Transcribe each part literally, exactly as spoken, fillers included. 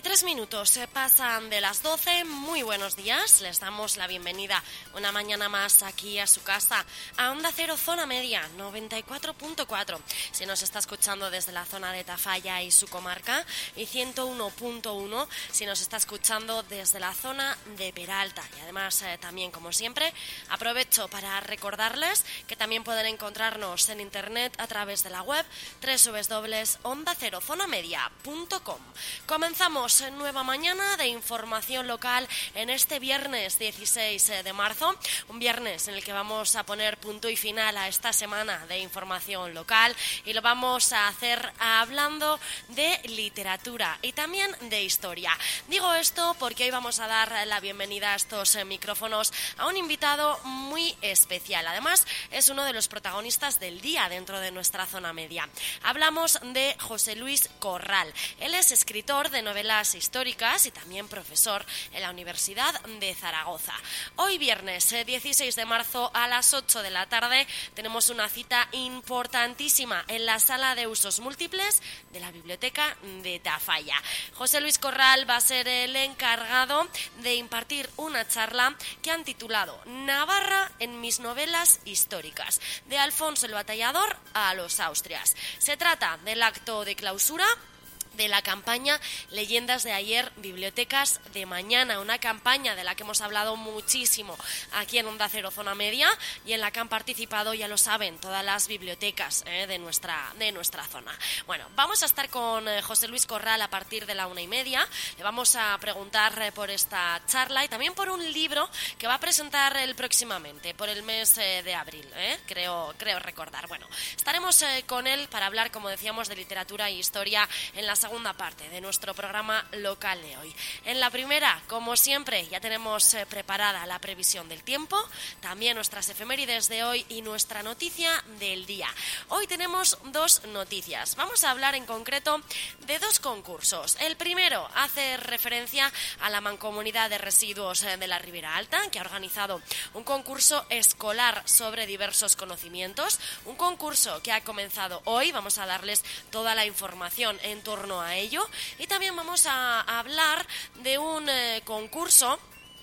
Tres minutos se pasan de las doce. Muy buenos días. Les damos la bienvenida una mañana más aquí a su casa, a Onda Cero Zona Media, noventa y cuatro punto cuatro. Si nos está escuchando desde la zona de Tafalla y su comarca, y ciento uno punto uno si nos está escuchando desde la zona de Peralta. Y además, eh, también, como siempre, aprovecho para recordarles que también pueden encontrarnos en internet a través de la web doble u doble u doble u punto onda cero zona media punto com. Comenzamos nueva mañana de información local en este viernes dieciséis de marzo, un viernes en el que vamos a poner punto y final a esta semana de información local, y lo vamos a hacer hablando de literatura y también de historia. Digo esto porque hoy vamos a dar la bienvenida a estos micrófonos a un invitado muy especial. Además, es uno de los protagonistas del día dentro de nuestra zona media. Hablamos de José Luis Corral. Él es escritor de novelas históricas y también profesor en la Universidad de Zaragoza. Hoy viernes dieciséis de marzo a las ocho de la tarde tenemos una cita importantísima en la sala de usos múltiples de la Biblioteca de Tafalla. José Luis Corral va a ser el encargado de impartir una charla que han titulado Navarra en mis novelas históricas, de Alfonso el Batallador a los Austrias. Se trata del acto de clausura de la campaña Leyendas de ayer, Bibliotecas de mañana, una campaña de la que hemos hablado muchísimo aquí en Onda Cero Zona Media y en la que han participado, ya lo saben, todas las bibliotecas eh, de nuestra de nuestra zona. Bueno, vamos a estar con eh, José Luis Corral a partir de la una y media. Le vamos a preguntar eh, por esta charla y también por un libro que va a presentar él próximamente, por el mes eh, de abril, eh, creo, creo recordar. Bueno, estaremos eh, con él para hablar, como decíamos, de literatura e historia en la segunda parte de nuestro programa local de hoy. En la primera, como siempre, ya tenemos eh, preparada la previsión del tiempo, también nuestras efemérides de hoy y nuestra noticia del día. Hoy tenemos dos noticias. Vamos a hablar en concreto de dos concursos. El primero hace referencia a la Mancomunidad de Residuos de la Ribera Alta, que ha organizado un concurso escolar sobre diversos conocimientos, un concurso que ha comenzado hoy. Vamos a darles toda la información en torno a ello, y también vamos a hablar de un eh, concurso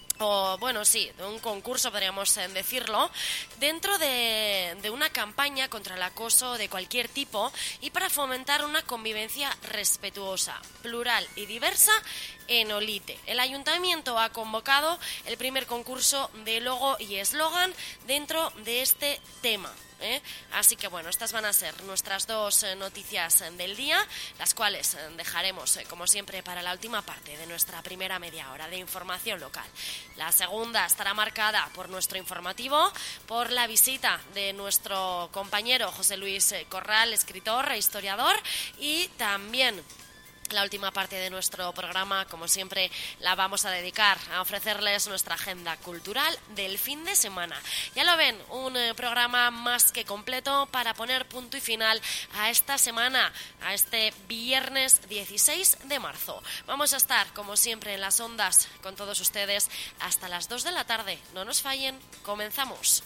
o bueno, sí, de un concurso podríamos decirlo, dentro de, de una campaña contra el acoso de cualquier tipo y para fomentar una convivencia respetuosa, plural y diversa en Olite. El ayuntamiento ha convocado el primer concurso de logo y eslogan dentro de este tema. ¿Eh? Así que bueno, estas van a ser nuestras dos eh, noticias eh, del día, las cuales eh, dejaremos eh, como siempre para la última parte de nuestra primera media hora de información local. La segunda estará marcada por nuestro informativo, por la visita de nuestro compañero José Luis eh, Corral, escritor e historiador, y también la última parte de nuestro programa, como siempre, la vamos a dedicar a ofrecerles nuestra agenda cultural del fin de semana. Ya lo ven, un eh, programa más que completo para poner punto y final a esta semana, a este viernes dieciséis de marzo. Vamos a estar, como siempre, en las ondas con todos ustedes hasta las dos de la tarde. No nos fallen, comenzamos.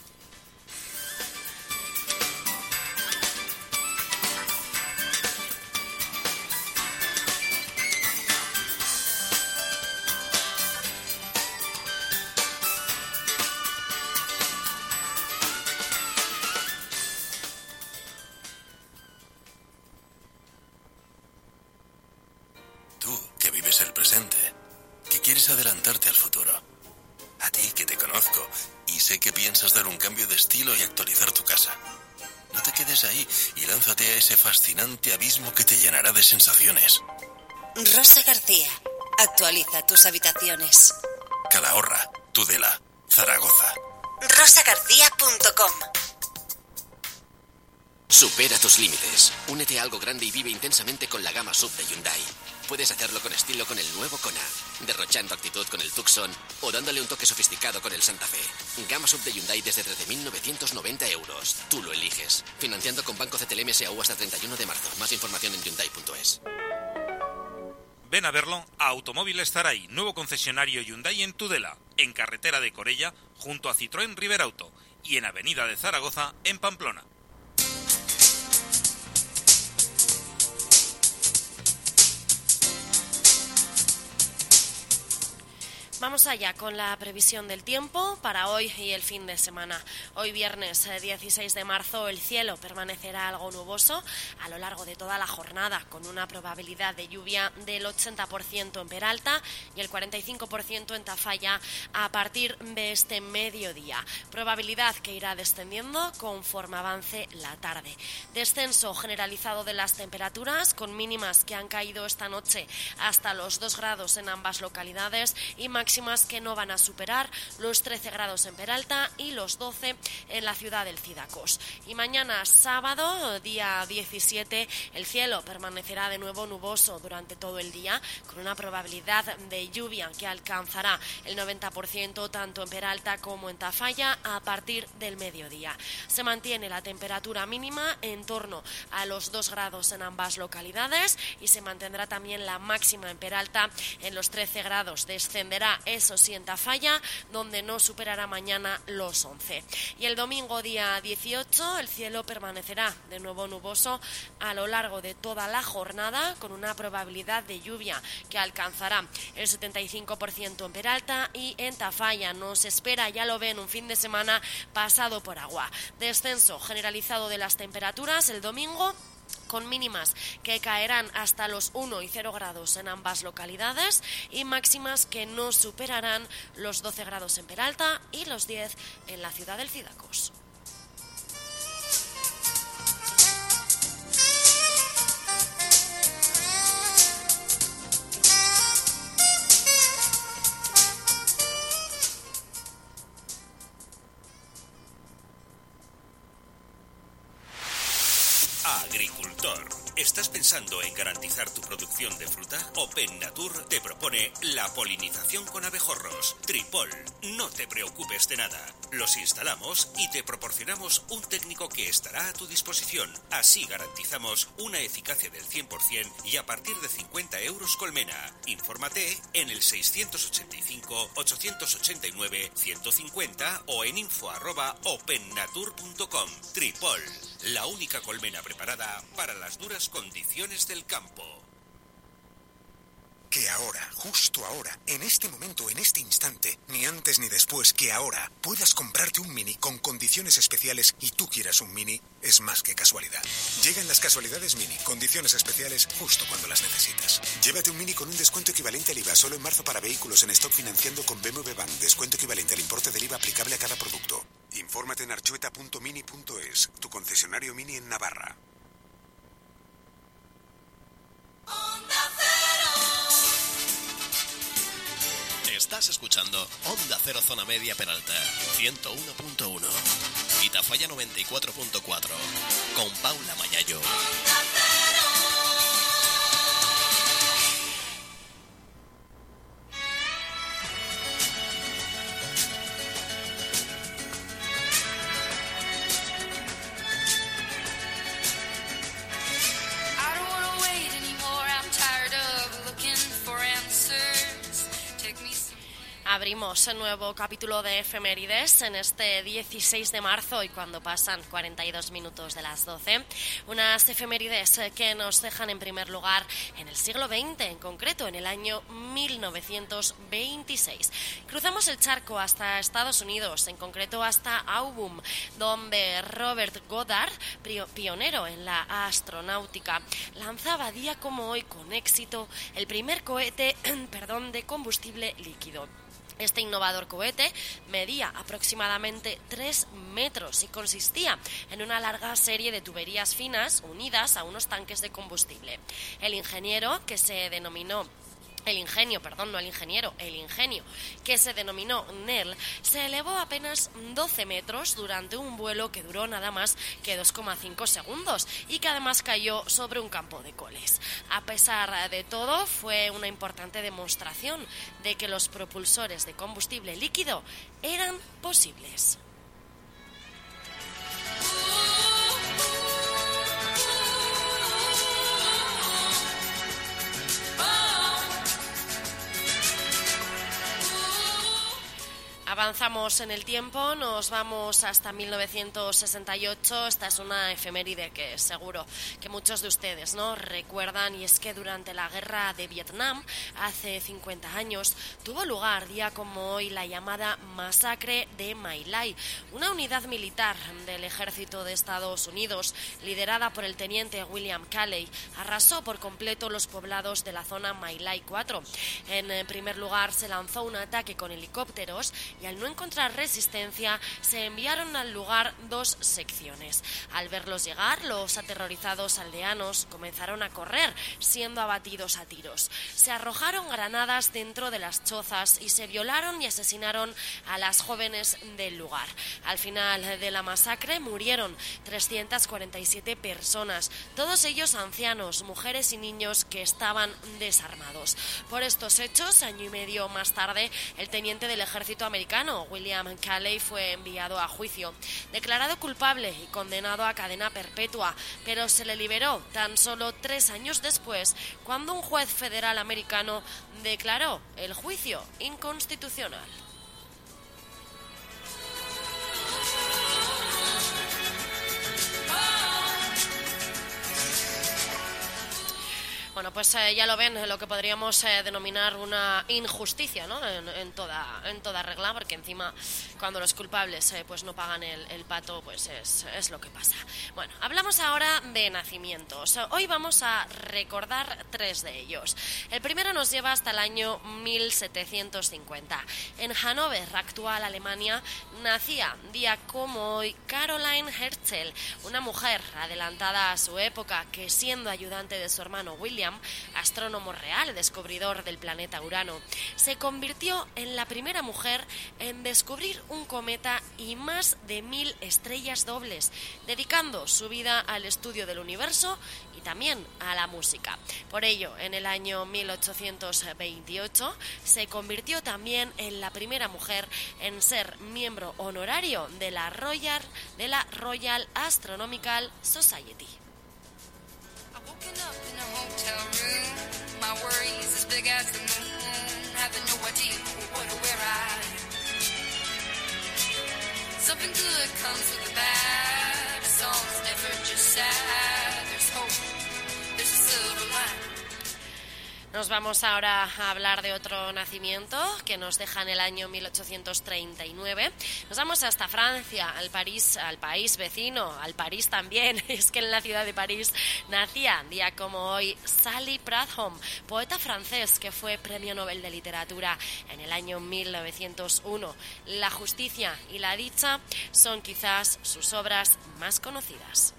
Adelantarte al futuro. A ti, que te conozco y sé que piensas dar un cambio de estilo y actualizar tu casa. No te quedes ahí y lánzate a ese fascinante abismo que te llenará de sensaciones. Rosa García, actualiza tus habitaciones. Calahorra, Tudela, Zaragoza. rosa garcía punto com. Supera tus límites. Únete a algo grande y vive intensamente con la gama sub de Hyundai. Puedes hacerlo con estilo con el nuevo Kona, derrochando actitud con el Tucson o dándole un toque sofisticado con el Santa Fe. Gama sub de Hyundai desde trece mil novecientos noventa euros. Tú lo eliges. Financiando con Banco C T L M S A U hasta treinta y uno de marzo. Más información en Hyundai punto es. Ven a verlo a Automóviles Zaray, nuevo concesionario Hyundai en Tudela, en carretera de Corella, junto a Citroën Riberauto, y en Avenida de Zaragoza, en Pamplona. Vamos allá con la previsión del tiempo para hoy y el fin de semana. Hoy viernes dieciséis de marzo el cielo permanecerá algo nuboso a lo largo de toda la jornada, con una probabilidad de lluvia del ochenta por ciento en Peralta y el cuarenta y cinco por ciento en Tafalla a partir de este mediodía. Probabilidad que irá descendiendo conforme avance la tarde. Descenso generalizado de las temperaturas, con mínimas que han caído esta noche hasta los dos grados en ambas localidades y máximas que no van a superar los trece grados en Peralta y los doce en la ciudad del Cidacos. Y mañana sábado, día diecisiete, el cielo permanecerá de nuevo nuboso durante todo el día, con una probabilidad de lluvia que alcanzará el noventa por ciento tanto en Peralta como en Tafalla a partir del mediodía. Se mantiene la temperatura mínima en torno a los dos grados en ambas localidades y se mantendrá también la máxima en Peralta en los trece grados. Descenderá, eso sí, en Tafalla, donde no superará mañana los once. Y el domingo día dieciocho el cielo permanecerá de nuevo nuboso a lo largo de toda la jornada, con una probabilidad de lluvia que alcanzará el setenta y cinco por ciento en Peralta y en Tafalla. Nos espera, ya lo ven, un fin de semana pasado por agua. Descenso generalizado de las temperaturas el domingo, con mínimas que caerán hasta los uno y cero grados en ambas localidades y máximas que no superarán los doce grados en Peralta y los diez en la ciudad del Cidacos. Agricultor, ¿estás pensando en garantizar tu producción de fruta? Open Natur te propone la polinización con abejorros. Tripol, no te preocupes de nada. Los instalamos y te proporcionamos un técnico que estará a tu disposición. Así garantizamos una eficacia del cien por ciento y a partir de cincuenta euros colmena. Infórmate en el seiscientos ochenta y cinco, ochocientos ochenta y nueve, ciento cincuenta o en info arroba opennatur punto com. Tripol, la única colmena preparada para las duras condiciones del campo. Que ahora, justo ahora, en este momento, en este instante, ni antes ni después, que ahora puedas comprarte un Mini con condiciones especiales y tú quieras un Mini, es más que casualidad. Llegan las casualidades Mini, condiciones especiales justo cuando las necesitas. Llévate un Mini con un descuento equivalente al I V A solo en marzo para vehículos en stock financiando con B M W Bank. Descuento equivalente al importe del I V A aplicable a cada producto. Infórmate en archueta punto mini punto es, tu concesionario Mini en Navarra. Estás escuchando Onda Cero Zona Media Peralta, ciento uno punto uno. Y Tafalla noventa y cuatro punto cuatro. Con Paula Mayayo. Abrimos un nuevo capítulo de Efemérides en este dieciséis de marzo y cuando pasan cuarenta y dos minutos de las doce. Unas efemérides que nos dejan en primer lugar en el siglo veinte, en concreto en el año mil novecientos veintiséis. Cruzamos el charco hasta Estados Unidos, en concreto hasta Aubum, donde Robert Goddard, pionero en la astronáutica, lanzaba día como hoy con éxito el primer cohete perdón, de combustible líquido. Este innovador cohete medía aproximadamente tres metros y consistía en una larga serie de tuberías finas unidas a unos tanques de combustible. El ingeniero, que se denominó El ingenio, perdón, no el ingeniero, el ingenio, que se denominó Nell, se elevó apenas doce metros durante un vuelo que duró nada más que dos coma cinco segundos y que además cayó sobre un campo de coles. A pesar de todo, fue una importante demostración de que los propulsores de combustible líquido eran posibles. Avanzamos en el tiempo, nos vamos hasta mil novecientos sesenta y ocho. Esta es una efeméride que seguro que muchos de ustedes, ¿no?, recuerdan, y es que durante la guerra de Vietnam, hace cincuenta años, tuvo lugar, día como hoy, la llamada Masacre de My Lai, una unidad militar del ejército de Estados Unidos, liderada por el teniente William Calley, arrasó por completo los poblados de la zona My Lai cuatro. En primer lugar, se lanzó un ataque con helicópteros y al no encontrar resistencia se enviaron al lugar dos secciones. Al verlos llegar, los aterrorizados aldeanos comenzaron a correr, siendo abatidos a tiros. Se arrojaron granadas dentro de las chozas y se violaron y asesinaron a las jóvenes del lugar. Al final de la masacre murieron trescientas cuarenta y siete personas, todos ellos ancianos, mujeres y niños que estaban desarmados. Por estos hechos, año y medio más tarde, el teniente del ejército americano, William Calley, fue enviado a juicio, declarado culpable y condenado a cadena perpetua, pero se le liberó tan solo tres años después, cuando un juez federal americano declaró el juicio inconstitucional. Bueno, pues eh, ya lo ven, lo que podríamos eh, denominar una injusticia, ¿no?, en, en toda en toda regla, porque encima cuando los culpables eh, pues no pagan el, el pato, pues es, es lo que pasa. Bueno, hablamos ahora de nacimientos. Hoy vamos a recordar tres de ellos. El primero nos lleva hasta el año mil setecientos cincuenta. En Hannover, actual Alemania, nacía, día como hoy, Caroline Herschel, una mujer adelantada a su época que, siendo ayudante de su hermano William, astrónomo real, descubridor del planeta Urano, se convirtió en la primera mujer en descubrir un cometa y más de mil estrellas dobles, dedicando su vida al estudio del universo y también a la música. Por ello, en el año mil ochocientos veintiocho se convirtió también en la primera mujer en ser miembro honorario de la Royal, de la Royal Astronomical Society. Waking up in a hotel room, my worries as big as the moon, having no idea what or where I am. Something good comes with the bad, a song's never just sad, there's hope, there's a silver lining. Nos vamos ahora a hablar de otro nacimiento que nos deja en el año mil ochocientos treinta y nueve. Nos vamos hasta Francia, al París, al país vecino, al París también. Es que en la ciudad de París nacía, día como hoy, Sally Prudhomme, poeta francés que fue Premio Nobel de Literatura en el año mil novecientos uno. La justicia y la dicha son quizás sus obras más conocidas.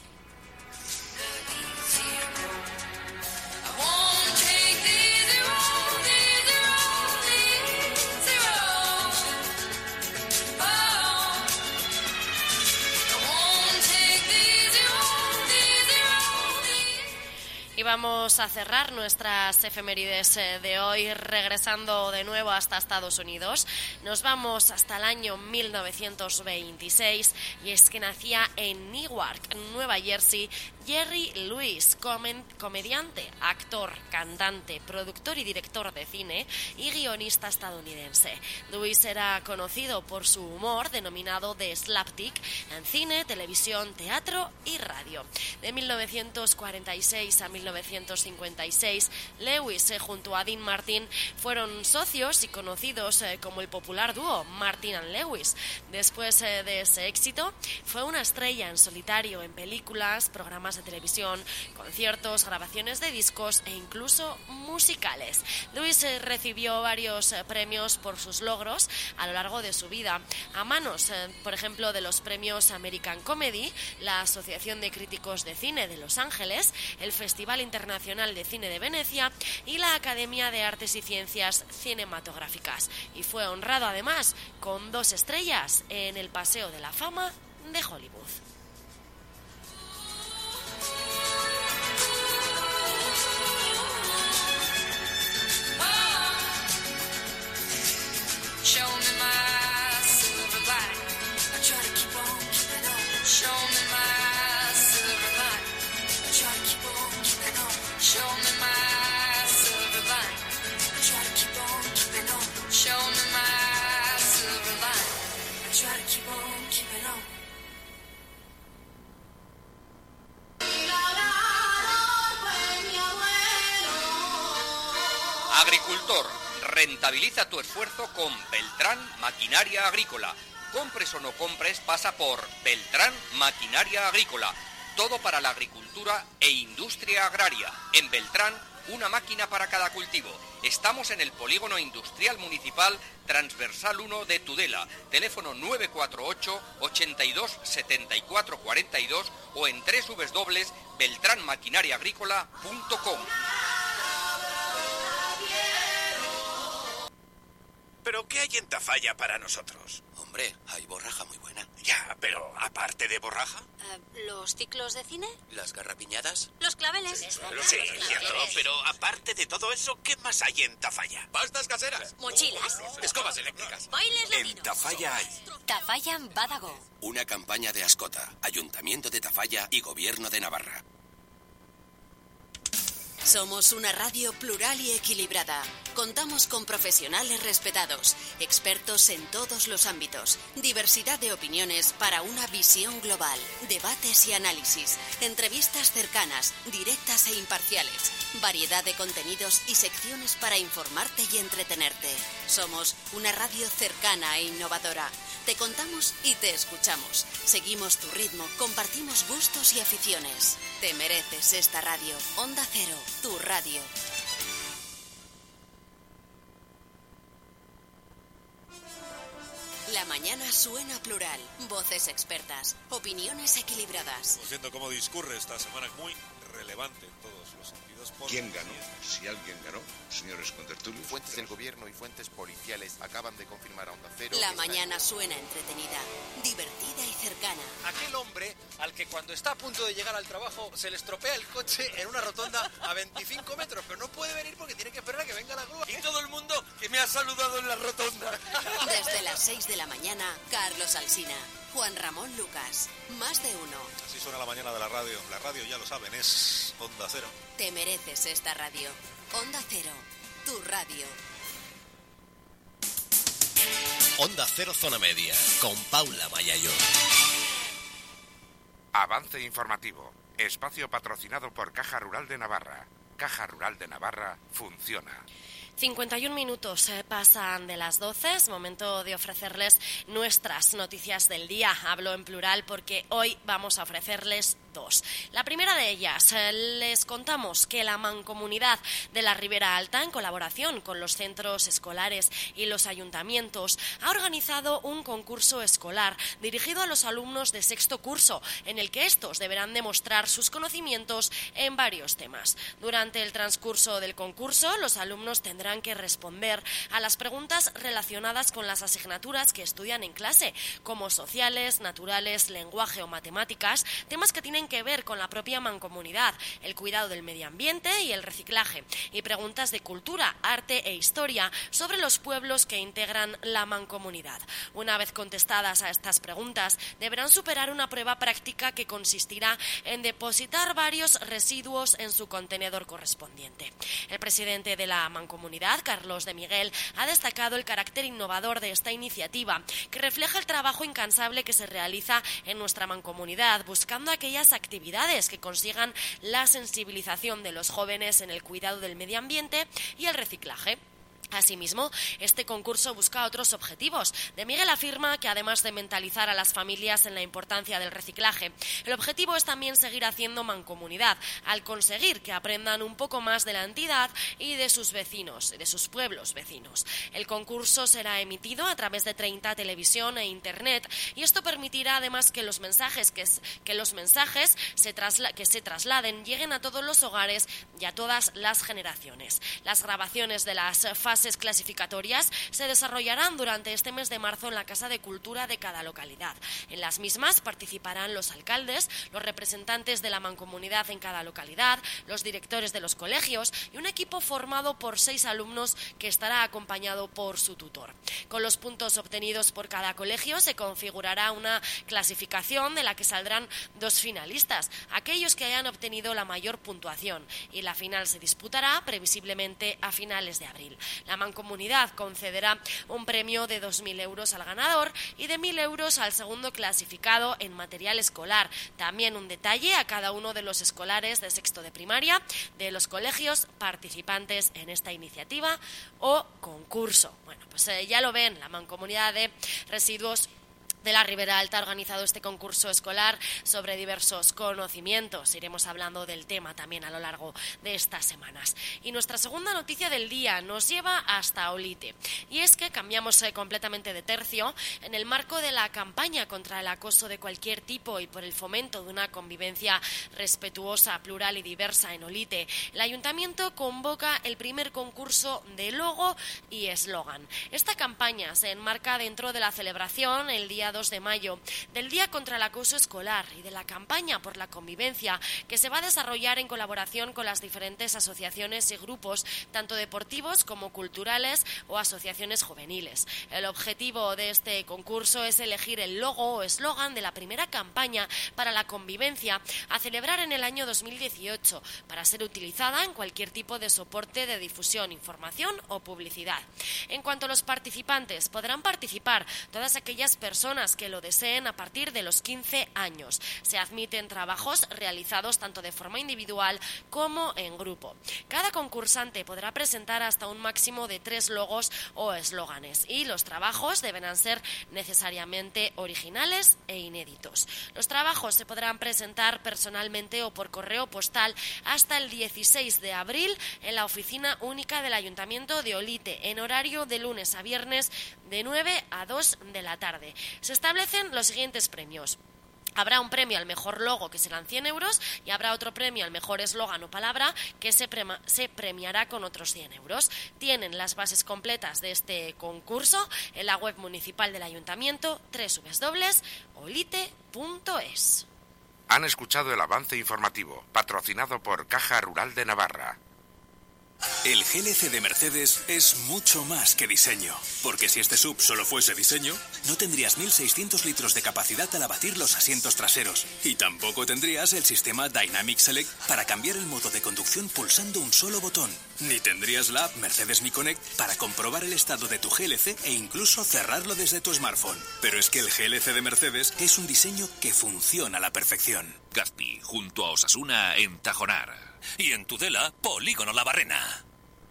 Y vamos a cerrar nuestras efemérides de hoy regresando de nuevo hasta Estados Unidos. Nos vamos hasta el año mil novecientos veintiséis y es que nacía en Newark, Nueva Jersey, Jerry Lewis, comen- comediante, actor, cantante, productor y director de cine y guionista estadounidense. Lewis era conocido por su humor denominado de slapstick en cine, televisión, teatro y radio. De mil novecientos cuarenta y seis a mil novecientos cincuenta y seis, Lewis eh, junto a Dean Martin fueron socios y conocidos eh, como el popular dúo Martin and Lewis. Después eh, de ese éxito, fue una estrella en solitario en películas, programas de televisión, conciertos, grabaciones de discos e incluso musicales. Lewis eh, recibió varios eh, premios por sus logros a lo largo de su vida, a manos, eh, por ejemplo, de los premios American Comedy, la Asociación de Críticos de Cine de Los Ángeles, el Festival Internacional de Cine de Venecia y la Academia de Artes y Ciencias Cinematográficas. Y fue honrado además con dos estrellas en el Paseo de la Fama de Hollywood. Show me my silver Agricultor, rentabiliza tu esfuerzo con Beltrán Maquinaria Agrícola. Compres o no compres, pasa por Beltrán Maquinaria Agrícola. Todo para la agricultura e industria agraria. En Beltrán, una máquina para cada cultivo. Estamos en el Polígono Industrial Municipal Transversal uno de Tudela. Teléfono nueve cuatro ocho, ochenta y dos, setenta y cuatro cuarenta y dos o en doble u doble u doble u punto beltrán maquinaria agrícola punto com. ¿Pero qué hay en Tafalla para nosotros? Hombre, hay borraja muy buena. Ya, pero aparte de borraja... Uh, ¿Los ciclos de cine? ¿Las garrapiñadas? Los claveles. Sí, sí, cierto, pero aparte de todo eso, ¿qué más hay en Tafalla? Pastas caseras. Mochilas. Escobas eléctricas. Bailes latinos. En Tafalla hay... Tafalla Badago. Una campaña de Ascota, Ayuntamiento de Tafalla y Gobierno de Navarra. Somos una radio plural y equilibrada. Contamos con profesionales respetados, expertos en todos los ámbitos, diversidad de opiniones para una visión global, debates y análisis, entrevistas cercanas, directas e imparciales, variedad de contenidos y secciones para informarte y entretenerte. Somos una radio cercana e innovadora. Te contamos y te escuchamos. Seguimos tu ritmo, compartimos gustos y aficiones. Te mereces esta radio. Onda Cero, tu radio. La mañana suena plural. Voces expertas, opiniones equilibradas. Estamos viendo cómo discurre esta semana, es muy relevante en todos los sentidos. Por ¿Quién ganó? Si alguien ganó, señores contertulios. Fuentes del gobierno y fuentes policiales acaban de confirmar a Onda Cero. La mañana suena entretenida, divertida y cercana. Aquel hombre al que cuando está a punto de llegar al trabajo se le estropea el coche en una rotonda a veinticinco metros, pero no puede venir porque tiene que esperar a que venga la grúa. Y todo el mundo que me ha saludado en la rotonda. Desde las seis de la mañana, Carlos Alsina, Juan Ramón Lucas, Más de Uno. Así suena la mañana de la radio. La radio, ya lo saben, es Onda Cero. Te mereces esta radio. Onda Cero, tu radio. Onda Cero Zona Media, con Paula Mayayo. Avance informativo. Espacio patrocinado por Caja Rural de Navarra. Caja Rural de Navarra funciona. cincuenta y un minutos eh, pasan de las doce, es momento de ofrecerles nuestras noticias del día. Hablo en plural porque hoy vamos a ofrecerles dos. La primera de ellas, eh, les contamos que la Mancomunidad de la Ribera Alta, en colaboración con los centros escolares y los ayuntamientos, ha organizado un concurso escolar dirigido a los alumnos de sexto curso, en el que estos deberán demostrar sus conocimientos en varios temas. Durante el transcurso del concurso, los alumnos tendrán que responder a las preguntas relacionadas con las asignaturas que estudian en clase, como sociales, naturales, lenguaje o matemáticas, temas que tienen que ver con la propia mancomunidad, el cuidado del medio ambiente y el reciclaje, y preguntas de cultura, arte e historia sobre los pueblos que integran la mancomunidad. Una vez contestadas a estas preguntas, deberán superar una prueba práctica que consistirá en depositar varios residuos en su contenedor correspondiente. El presidente de la mancomunidad, Carlos de Miguel, ha destacado el carácter innovador de esta iniciativa, que refleja el trabajo incansable que se realiza en nuestra mancomunidad, buscando aquellas actividades que consigan la sensibilización de los jóvenes en el cuidado del medio ambiente y el reciclaje. Asimismo, este concurso busca otros objetivos. De Miguel afirma que además de mentalizar a las familias en la importancia del reciclaje, el objetivo es también seguir haciendo mancomunidad, al conseguir que aprendan un poco más de la entidad y de sus vecinos, de sus pueblos vecinos. El concurso será emitido a través de treinta televisión e internet, y esto permitirá además que los mensajes que, que los mensajes se trasla, que se trasladen lleguen a todos los hogares y a todas las generaciones. Las grabaciones de las fases clasificatorias se desarrollarán durante este mes de marzo en la Casa de Cultura de cada localidad. En las mismas participarán los alcaldes, los representantes de la mancomunidad en cada localidad, los directores de los colegios y un equipo formado por seis alumnos que estará acompañado por su tutor. Con los puntos obtenidos por cada colegio se configurará una clasificación de la que saldrán dos finalistas, aquellos que hayan obtenido la mayor puntuación, y la final se disputará previsiblemente a finales de abril. La Mancomunidad concederá un premio de dos mil euros al ganador y de mil euros al segundo clasificado en material escolar. También un detalle a cada uno de los escolares de sexto de primaria de los colegios participantes en esta iniciativa o concurso. Bueno, pues eh, ya lo ven, la Mancomunidad de Residuos de la Ribera Alta ha organizado este concurso escolar sobre diversos conocimientos. Iremos hablando del tema también a lo largo de estas semanas. Y nuestra segunda noticia del día nos lleva hasta Olite. Y es que cambiamos eh, completamente de tercio. En el marco de la campaña contra el acoso de cualquier tipo y por el fomento de una convivencia respetuosa, plural y diversa en Olite, el Ayuntamiento convoca el primer concurso de logo y eslogan. Esta campaña se enmarca dentro de la celebración el día dos de mayo del Día contra el Acoso Escolar y de la campaña por la convivencia que se va a desarrollar en colaboración con las diferentes asociaciones y grupos, tanto deportivos como culturales o asociaciones juveniles. El objetivo de este concurso es elegir el logo o eslogan de la primera campaña para la convivencia a celebrar en el año dos mil dieciocho para ser utilizada en cualquier tipo de soporte de difusión, información o publicidad. En cuanto a los participantes, podrán participar todas aquellas personas que lo deseen a partir de los quince años. Se admiten trabajos realizados tanto de forma individual como en grupo. Cada concursante podrá presentar hasta un máximo de tres logos o eslóganes y los trabajos deberán ser necesariamente originales e inéditos. Los trabajos se podrán presentar personalmente o por correo postal hasta el dieciséis de abril en la oficina única del Ayuntamiento de Olite en horario de lunes a viernes de nueve a dos de la tarde. Se establecen los siguientes premios. Habrá un premio al mejor logo, que serán cien euros, y habrá otro premio al mejor eslogan o palabra, que se, prema, se premiará con otros cien euros. Tienen las bases completas de este concurso en la web municipal del Ayuntamiento, doble u doble u doble u punto olite punto es. Han escuchado el avance informativo, patrocinado por Caja Rural de Navarra. El G L C de Mercedes es mucho más que diseño, porque si este S U V solo fuese diseño, no tendrías mil seiscientos litros de capacidad al abatir los asientos traseros, y tampoco tendrías el sistema Dynamic Select para cambiar el modo de conducción pulsando un solo botón, ni tendrías la app Mercedes Me Connect para comprobar el estado de tu G L C e incluso cerrarlo desde tu smartphone. Pero es que el G L C de Mercedes es un diseño que funciona a la perfección. Gazpi, junto a Osasuna en Tajonar. Y en Tudela, Polígono La Barrena.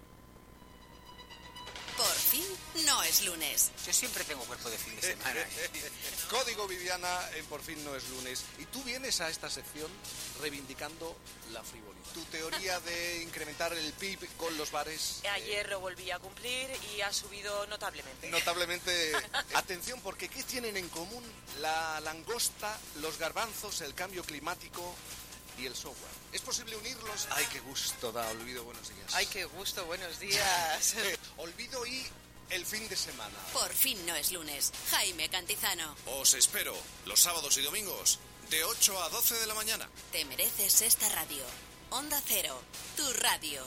Por fin no es lunes. Yo siempre tengo cuerpo de fin de semana. ¿eh? Código Viviana en Por fin no es lunes. Y tú vienes a esta sección reivindicando la frivolidad. Tu teoría de incrementar el P I B con los bares. Ayer lo volví a cumplir y ha subido notablemente. Notablemente. Atención, porque ¿qué tienen en común la langosta, los garbanzos, el cambio climático y el software? ¿Es posible unirlos? ¡Ay, qué gusto da! Olvido, buenos días. ¡Ay, qué gusto! Buenos días. Olvido y el fin de semana. Por fin no es lunes. Jaime Cantizano. Os espero los sábados y domingos de ocho a doce de la mañana. Te mereces esta radio. Onda Cero, tu radio.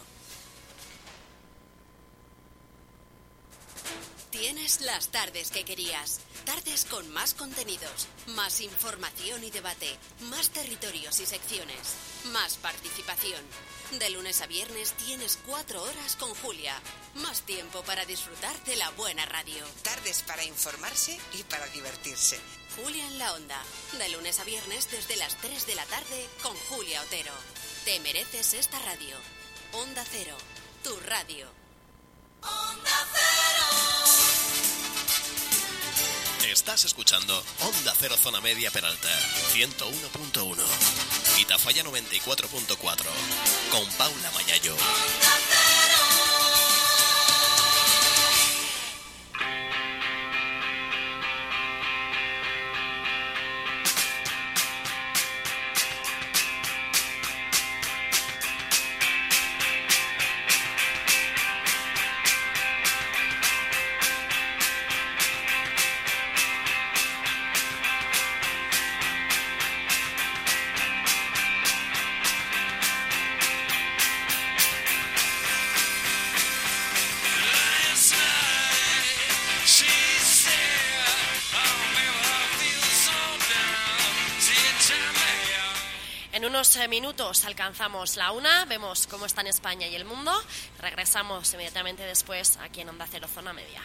Tienes las tardes que querías. Tardes con más contenidos, más información y debate, más territorios y secciones, más participación. De lunes a viernes tienes cuatro horas con Julia. Más tiempo para disfrutar de la buena radio. Tardes para informarse y para divertirse. Julia en la Onda. De lunes a viernes desde las tres de la tarde con Julia Otero. Te mereces esta radio. Onda Cero, tu radio. Onda Cero. Estás escuchando Onda Cero Zona Media Peralta, ciento uno punto uno. Y Tafalla noventa y cuatro punto cuatro. Con Paula Mayayo. En unos eh, minutos alcanzamos la una, vemos cómo están España y el mundo. Regresamos inmediatamente después aquí en Onda Cero Zona Media.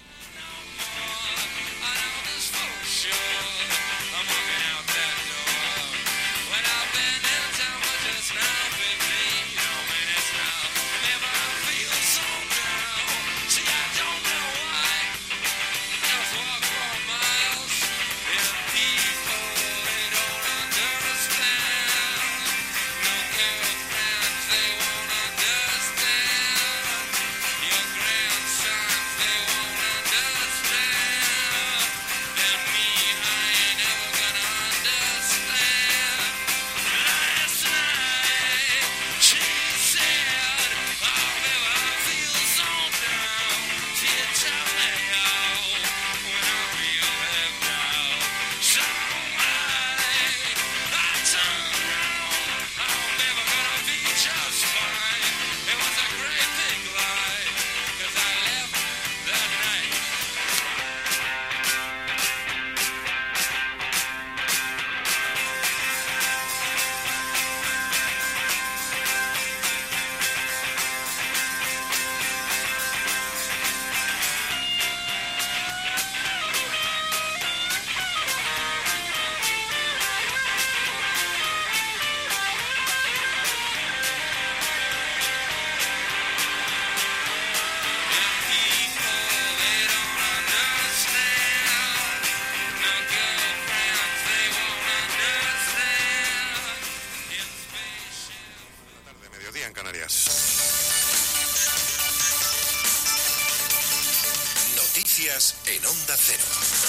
En Onda Cero.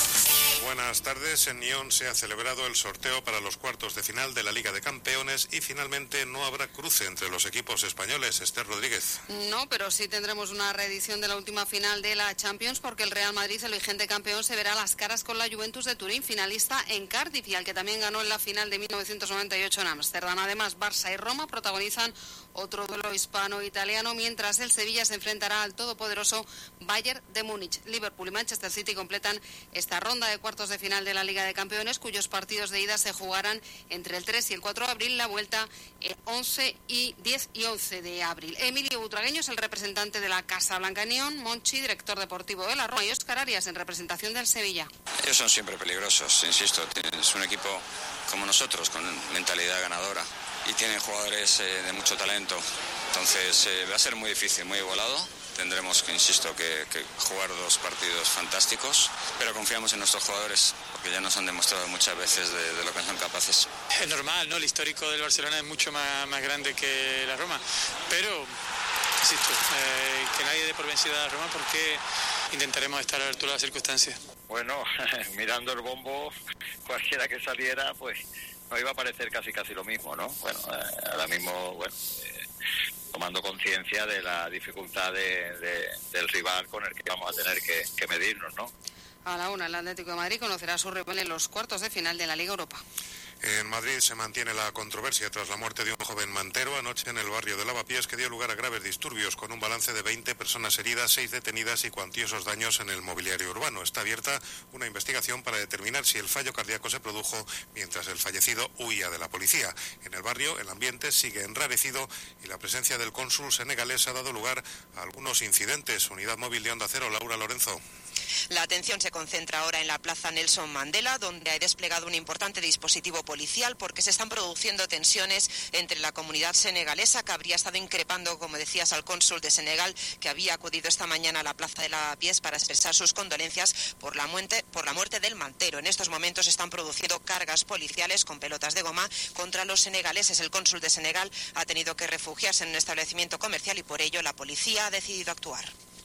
Buenas tardes. En Nyon se ha celebrado el sorteo para los cuartos de final de la Liga de Campeones y finalmente no habrá cruce entre los equipos españoles. Esther Rodríguez. No, pero sí tendremos una reedición de la última final de la Champions porque el Real Madrid, el vigente campeón, se verá las caras con la Juventus de Turín, finalista en Cardiff y al que también ganó en la final de mil novecientos noventa y ocho en Ámsterdam. Además, Barça y Roma protagonizan otro duelo hispano-italiano, mientras el Sevilla se enfrentará al todopoderoso Bayern de Múnich. Liverpool y Manchester City completan esta ronda de cuartos de final de la Liga de Campeones, cuyos partidos de ida se jugarán entre el tres y el cuatro de abril, la vuelta el once y diez y once de abril. Emilio Butragueño es el representante de la Casa Blanca Nyon, Monchi, director deportivo de la Roma, y Óscar Arias en representación del Sevilla. Ellos son siempre peligrosos, insisto, es un equipo como nosotros, con mentalidad ganadora. Y tienen jugadores eh, de mucho talento, entonces eh, va a ser muy difícil, muy igualado. Tendremos que, insisto, que, que jugar dos partidos fantásticos, pero confiamos en nuestros jugadores, porque ya nos han demostrado muchas veces de, de lo que son capaces. Es normal, ¿no? El histórico del Barcelona es mucho más, más grande que la Roma, pero, insisto, eh, que nadie dé por vencida a la Roma porque intentaremos estar a la altura de las circunstancias. Bueno, mirando el bombo, cualquiera que saliera, pues nos iba a parecer casi casi lo mismo, ¿no? Bueno, eh, ahora mismo, bueno, eh, tomando conciencia de la dificultad de, de, del rival con el que vamos a tener que, que medirnos, ¿no? A la una, el Atlético de Madrid conocerá a su rival en los cuartos de final de la Liga Europa. En Madrid se mantiene la controversia tras la muerte de un joven mantero anoche en el barrio de Lavapiés, que dio lugar a graves disturbios con un balance de veinte personas heridas, seis detenidas y cuantiosos daños en el mobiliario urbano. Está abierta una investigación para determinar si el fallo cardíaco se produjo mientras el fallecido huía de la policía. En el barrio el ambiente sigue enrarecido y la presencia del cónsul senegalés ha dado lugar a algunos incidentes. Unidad móvil de Onda Cero, Laura Lorenzo. La atención se concentra ahora en la Plaza Nelson Mandela, donde hay desplegado un importante dispositivo policial porque se están produciendo tensiones entre la comunidad senegalesa, que habría estado increpando, como decías, al cónsul de Senegal, que había acudido esta mañana a la Plaza de Lavapiés para expresar sus condolencias por la muerte, por la muerte del mantero. En estos momentos se están produciendo cargas policiales con pelotas de goma contra los senegaleses. El cónsul de Senegal ha tenido que refugiarse en un establecimiento comercial y por ello la policía ha decidido actuar.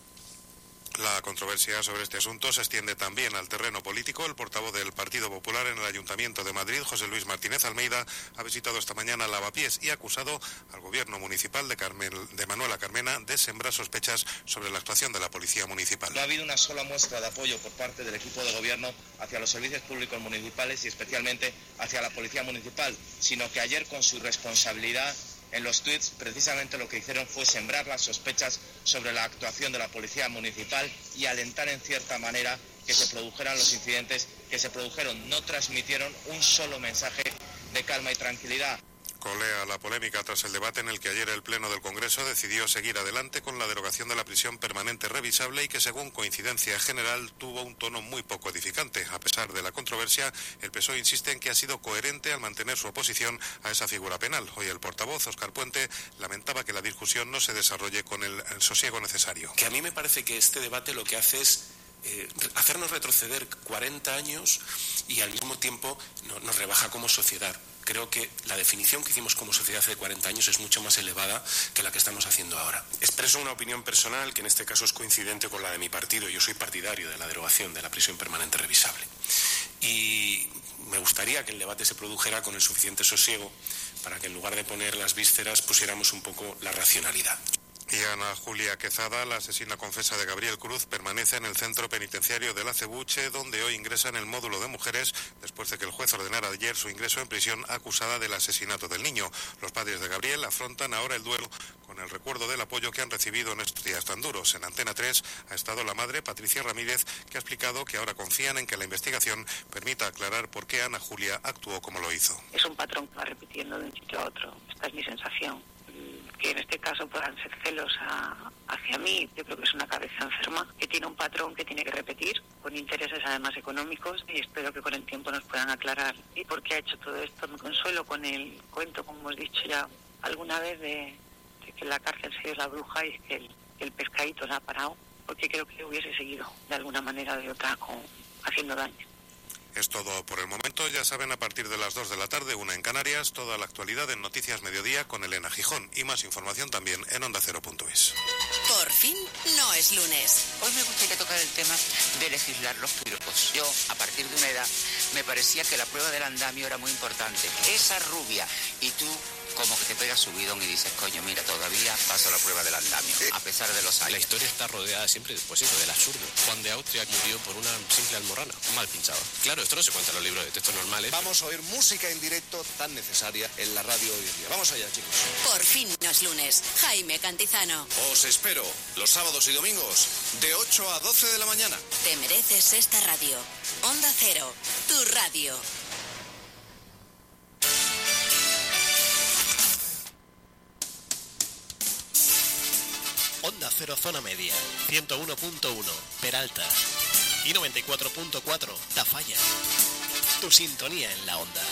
La controversia sobre este asunto se extiende también al terreno político. El portavoz del Partido Popular en el Ayuntamiento de Madrid, José Luis Martínez Almeida, ha visitado esta mañana Lavapiés y ha acusado al gobierno municipal de, Carmel, de Manuela Carmena de sembrar sospechas sobre la actuación de la Policía Municipal. No ha habido una sola muestra de apoyo por parte del equipo de gobierno hacia los servicios públicos municipales y especialmente hacia la Policía Municipal, sino que ayer, con su irresponsabilidad, en los tuits precisamente lo que hicieron fue sembrar las sospechas sobre la actuación de la Policía Municipal y alentar en cierta manera que se produjeran los incidentes que se produjeron. No transmitieron un solo mensaje de calma y tranquilidad. Colea la polémica tras el debate en el que ayer el Pleno del Congreso decidió seguir adelante con la derogación de la prisión permanente revisable y que, según coincidencia general, tuvo un tono muy poco edificante. A pesar de la controversia, el P S O E insiste en que ha sido coherente al mantener su oposición a esa figura penal. Hoy el portavoz, Óscar Puente, lamentaba que la discusión no se desarrolle con el, el sosiego necesario. Que a mí me parece que este debate lo que hace es eh, hacernos retroceder cuarenta años y al mismo tiempo no, nos rebaja como sociedad. Creo que la definición que hicimos como sociedad hace cuarenta años es mucho más elevada que la que estamos haciendo ahora. Expreso una opinión personal que en este caso es coincidente con la de mi partido. Yo soy partidario de la derogación de la prisión permanente revisable. Y me gustaría que el debate se produjera con el suficiente sosiego para que en lugar de poner las vísceras pusiéramos un poco la racionalidad. Y Ana Julia Quezada, la asesina confesa de Gabriel Cruz, permanece en el centro penitenciario de La Cebuche, donde hoy ingresa en el módulo de mujeres, después de que el juez ordenara ayer su ingreso en prisión acusada del asesinato del niño. Los padres de Gabriel afrontan ahora el duelo con el recuerdo del apoyo que han recibido en estos días tan duros. En Antena tres ha estado la madre, Patricia Ramírez, que ha explicado que ahora confían en que la investigación permita aclarar por qué Ana Julia actuó como lo hizo. Es un patrón que va repitiendo de un sitio a otro. Esta es mi sensación. Que en este caso puedan ser celos a, hacia mí, yo creo que es una cabeza enferma, que tiene un patrón que tiene que repetir, con intereses además económicos, y espero que con el tiempo nos puedan aclarar. ¿Y por qué ha hecho todo esto? Me consuelo con el cuento, como hemos dicho ya alguna vez, de, de que la cárcel se es la bruja y que el, el pescadito la ha parado, porque creo que hubiese seguido de alguna manera o de otra con, haciendo daño. Es todo por el momento. Ya saben, a partir de las dos de la tarde, una en Canarias, toda la actualidad en Noticias Mediodía con Elena Gijón y más información también en onda cero punto es. Por fin no es lunes. Hoy me gustaría tocar el tema de legislar los piropos. Yo, a partir de una edad, me parecía que la prueba del andamio era muy importante. Esa rubia y tú como que te pegas subidón y dices, coño, mira, todavía paso la prueba del andamio, a pesar de los años. La historia está rodeada siempre, pues eso, del absurdo. Juan de Austria murió por una simple almorrana, mal pinchado. Claro, esto no se cuenta en los libros de textos normales. Vamos a oír música en directo tan necesaria en la radio hoy en día. Vamos allá, chicos. Por fin no es lunes. Jaime Cantizano. Os espero los sábados y domingos de ocho a doce de la mañana. Te mereces esta radio. Onda Cero, tu radio. Onda Cero Zona Media, ciento uno punto uno Peralta y noventa y cuatro punto cuatro Tafalla. Tu sintonía en la onda.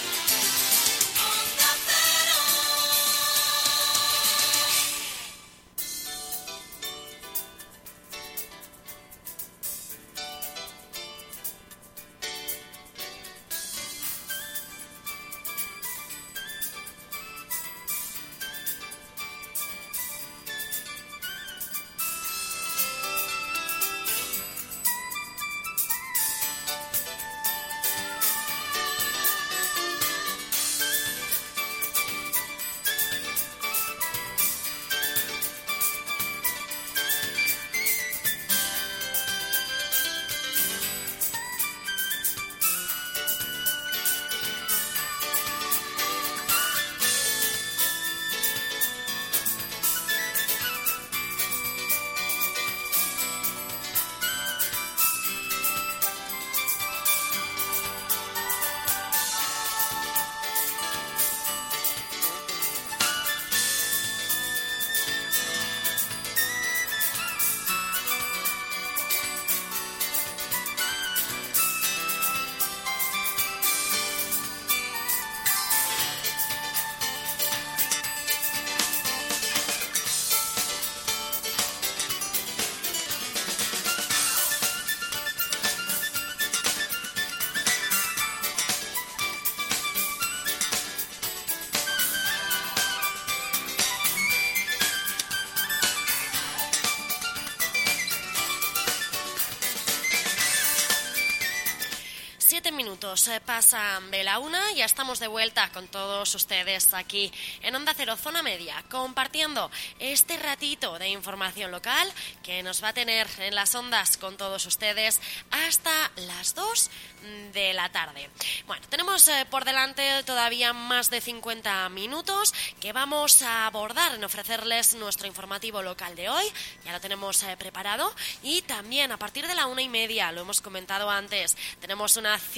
Minutos pasan de la una, ya estamos de vuelta con todos ustedes aquí en Onda Cero Zona Media, compartiendo este ratito de información local que nos va a tener en las ondas con todos ustedes hasta las dos de la tarde. Bueno, tenemos eh, por delante todavía más de cincuenta minutos que vamos a abordar en ofrecerles nuestro informativo local de hoy. Ya lo tenemos eh, preparado y también a partir de la una y media, lo hemos comentado antes, tenemos una cita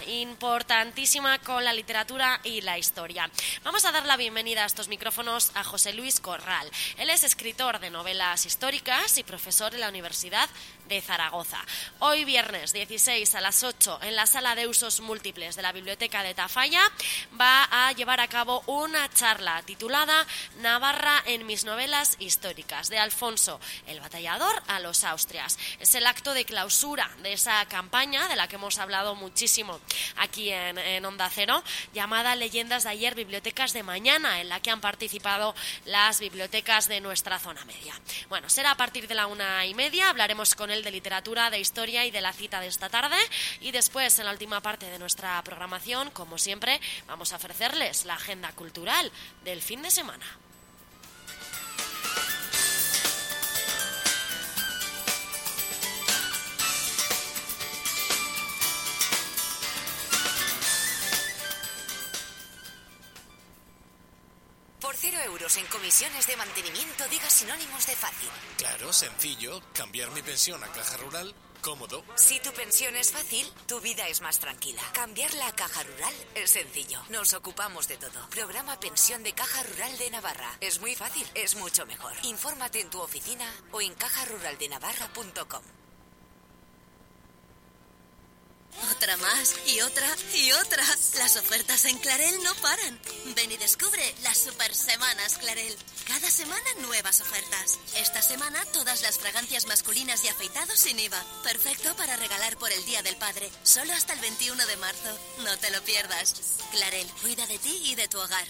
importantísima con la literatura y la historia. Vamos a dar la bienvenida a estos micrófonos a José Luis Corral. Él es escritor de novelas históricas y profesor en la Universidad de Zaragoza. Hoy viernes dieciséis a las ocho en la sala de usos múltiples de la Biblioteca de Tafalla va a llevar a cabo una charla titulada Navarra en mis novelas históricas, de Alfonso el Batallador a los Austrias. Es el acto de clausura de esa campaña de la que hemos hablado muchísimo aquí en, en Onda Cero, llamada Leyendas de ayer, bibliotecas de mañana, en la que han participado las bibliotecas de nuestra zona media. Bueno, será a partir de la una y media, hablaremos con él de literatura, de historia y de la cita de esta tarde, y después, en la última parte de nuestra programación, como siempre, vamos a ofrecerles la agenda cultural del fin de semana. Por cero euros en comisiones de mantenimiento, diga sinónimos de fácil. Claro, sencillo. Cambiar mi pensión a Caja Rural, cómodo. Si tu pensión es fácil, tu vida es más tranquila. Cambiarla a Caja Rural es sencillo. Nos ocupamos de todo. Programa Pensión de Caja Rural de Navarra. Es muy fácil, es mucho mejor. Infórmate en tu oficina o en caja rural de navarra punto com. Otra más, y otra, y otra. Las ofertas en Clarel no paran. Ven y descubre las super semanas Clarel. Cada semana nuevas ofertas. Esta semana todas las fragancias masculinas y afeitados sin I V A. Perfecto para regalar por el Día del Padre. Solo hasta el veintiuno de marzo. No te lo pierdas. Clarel, cuida de ti y de tu hogar.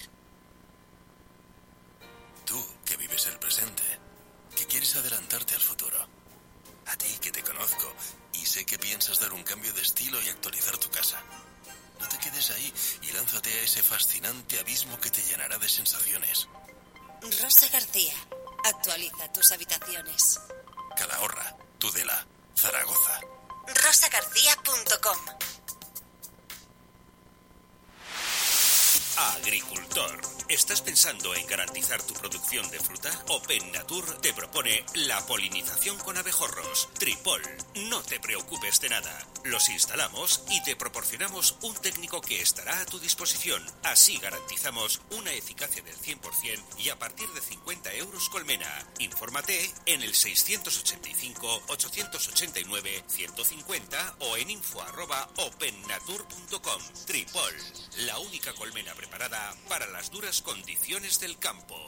Tú, que vives el presente, que quieres adelantarte al futuro. A ti, que te conozco y sé que piensas dar un cambio de estilo y actualizar tu casa. No te quedes ahí y lánzate a ese fascinante abismo que te llenará de sensaciones. Rosa García, actualiza tus habitaciones. Calahorra, Tudela, Zaragoza. rosa garcía punto com. Agricultor, ¿estás pensando en garantizar tu producción de fruta? Open Natur te propone la polinización con abejorros. Tripol, no te preocupes de nada. Los instalamos y te proporcionamos un técnico que estará a tu disposición. Así garantizamos una eficacia del cien por ciento y a partir de cincuenta euros colmena. Infórmate en el seiscientos ochenta y cinco, ochocientos ochenta y nueve, ciento cincuenta o en info arroba opennatur punto com. Tripol, la única colmena preparada para las duras condiciones del campo.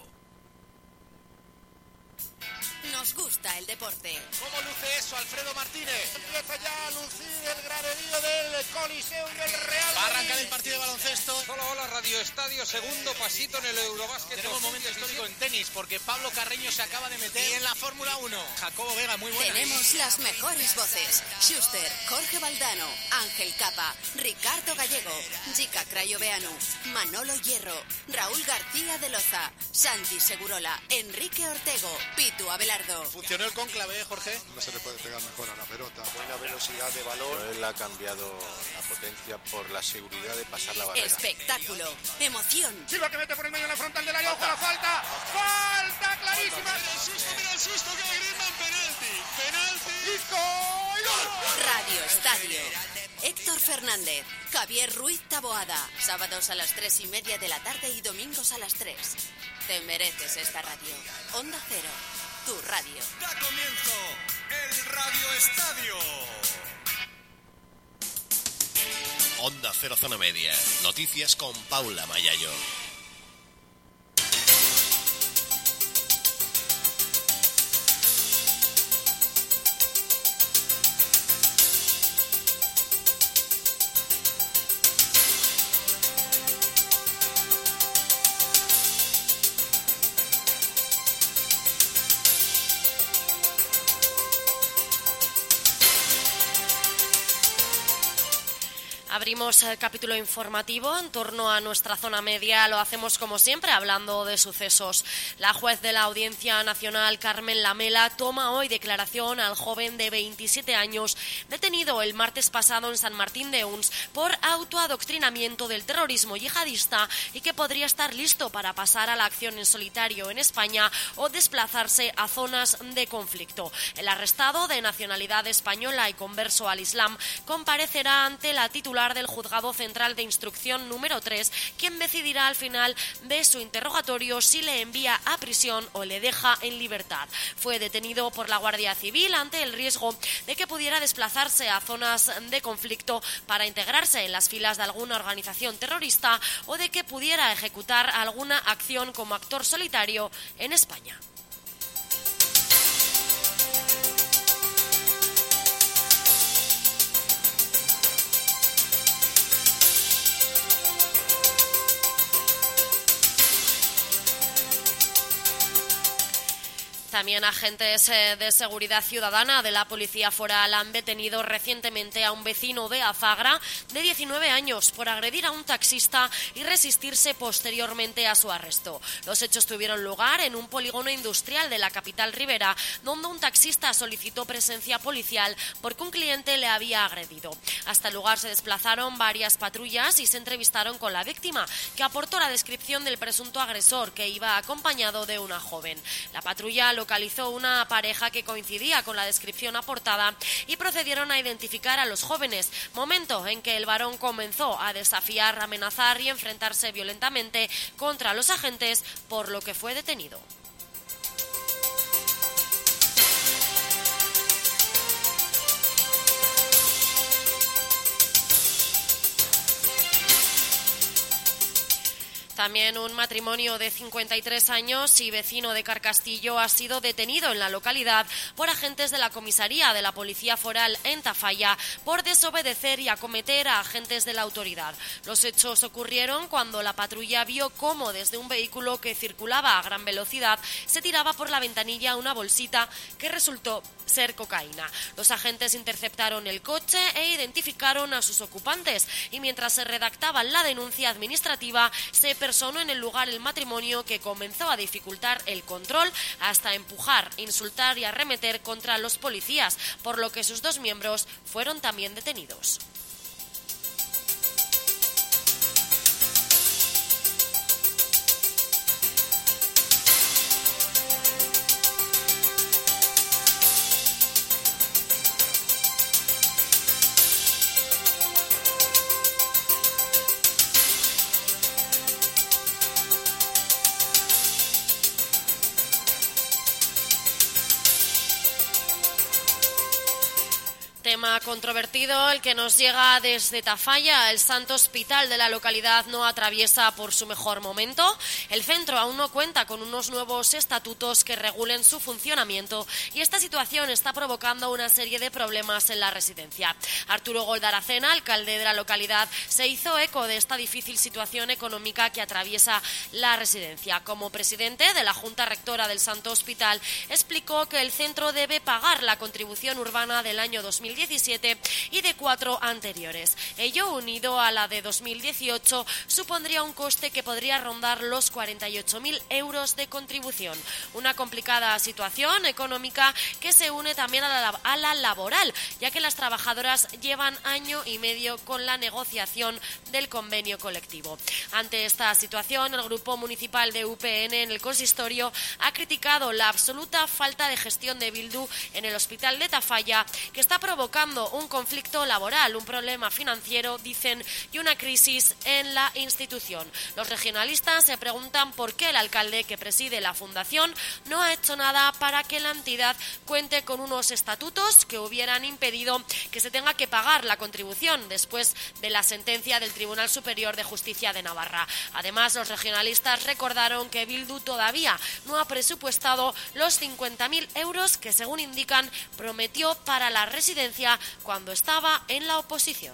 Nos gusta el deporte. ¿Cómo luce eso, Alfredo Martínez? Empieza ya a lucir el granerío del Coliseum del Real Madrid. Va a arrancar el partido de baloncesto. Hola, hola, Radio Estadio, segundo pasito en el Eurobásquet. Tenemos momento histórico en tenis, porque Pablo Carreño se acaba de meter. Y en la Fórmula uno, Jacobo Vega, muy buena. Tenemos las mejores voces. Schuster, Jorge Valdano, Ángel Capa, Ricardo Gallego, Jica Crayoveanu, Manolo Hierro, Raúl García de Loza, Santi Segurola, Enrique Ortego, Pitu Abelardo. ¿Funcionó el cónclave, Jorge? No se le puede pegar mejor a la pelota. Buena velocidad de balón. Pero él ha cambiado la potencia por la seguridad de pasar la barrera. Espectáculo, emoción. Silva que mete por el medio en la frontal del área. ¡Ojo la falta! ¡Falta clarísima! Mira el susto, mira el susto que hay Griezmann, penalti. Penalti. ¡Y gol! Radio Estadio. Héctor Fernández, Javier Ruiz Taboada. Sábados a las tres y media de la tarde y domingos a las tres. Te mereces esta radio. Onda Cero, tu radio. Da comienzo el Radio Estadio. Onda Cero Zona Media. Noticias con Paula Mayayo. Abrimos el capítulo informativo en torno a nuestra zona media. Lo hacemos como siempre hablando de sucesos. La juez de la Audiencia Nacional, Carmen Lamela, toma hoy declaración al joven de veintisiete años detenido el martes pasado en San Martín de Uns por autoadoctrinamiento del terrorismo yihadista y que podría estar listo para pasar a la acción en solitario en España o desplazarse a zonas de conflicto. El arrestado, de nacionalidad española y converso al Islam, comparecerá ante la titular titular del Juzgado Central de Instrucción número tres, quien decidirá al final de su interrogatorio si le envía a prisión o le deja en libertad. Fue detenido por la Guardia Civil ante el riesgo de que pudiera desplazarse a zonas de conflicto para integrarse en las filas de alguna organización terrorista o de que pudiera ejecutar alguna acción como actor solitario en España. También agentes de seguridad ciudadana de la Policía Foral han detenido recientemente a un vecino de Azagra de diecinueve años por agredir a un taxista y resistirse posteriormente a su arresto. Los hechos tuvieron lugar en un polígono industrial de la capital ribera, donde un taxista solicitó presencia policial porque un cliente le había agredido. Hasta el lugar se desplazaron varias patrullas y se entrevistaron con la víctima, que aportó la descripción del presunto agresor, que iba acompañado de una joven. La patrulla localizó una pareja que coincidía con la descripción aportada y procedieron a identificar a los jóvenes, momento en que el varón comenzó a desafiar, amenazar y enfrentarse violentamente contra los agentes, por lo que fue detenido. También un matrimonio de cincuenta y tres años y vecino de Carcastillo ha sido detenido en la localidad por agentes de la comisaría de la Policía Foral en Tafalla por desobedecer y acometer a agentes de la autoridad. Los hechos ocurrieron cuando la patrulla vio cómo desde un vehículo que circulaba a gran velocidad se tiraba por la ventanilla una bolsita que resultó ser cocaína. Los agentes interceptaron el coche e identificaron a sus ocupantes, y mientras se redactaban la denuncia administrativa se personó en el lugar el matrimonio, que comenzó a dificultar el control hasta empujar, insultar y arremeter contra los policías, por lo que sus dos miembros fueron también detenidos. Tema controvertido el que nos llega desde Tafalla. El Santo Hospital de la localidad no atraviesa por su mejor momento. El centro aún no cuenta con unos nuevos estatutos que regulen su funcionamiento, y esta situación está provocando una serie de problemas en la residencia. Arturo Goldaracena, alcalde de la localidad, se hizo eco de esta difícil situación económica que atraviesa la residencia. Como presidente de la Junta Rectora del Santo Hospital, explicó que el centro debe pagar la contribución urbana del año dos mil diecisiete y de cuatro anteriores. Ello, unido a la de dos mil dieciocho, supondría un coste que podría rondar los cuarenta y ocho mil euros de contribución. Una complicada situación económica que se une también a la, a la laboral, ya que las trabajadoras llevan año y medio con la negociación del convenio colectivo. Ante esta situación, el Grupo Municipal de U P N en el consistorio ha criticado la absoluta falta de gestión de Bildu en el Hospital de Tafalla, que está provocando un conflicto laboral, un problema financiero, dicen, y una crisis en la institución. Los regionalistas se preguntan por qué el alcalde que preside la fundación no ha hecho nada para que la entidad cuente con unos estatutos que hubieran impedido que se tenga que pagar la contribución después de la sentencia del Tribunal Superior de Justicia de Navarra. Además, los regionalistas recordaron que Bildu todavía no ha presupuestado los cincuenta mil euros que, según indican, prometió para la residencia cuando estaba en la oposición.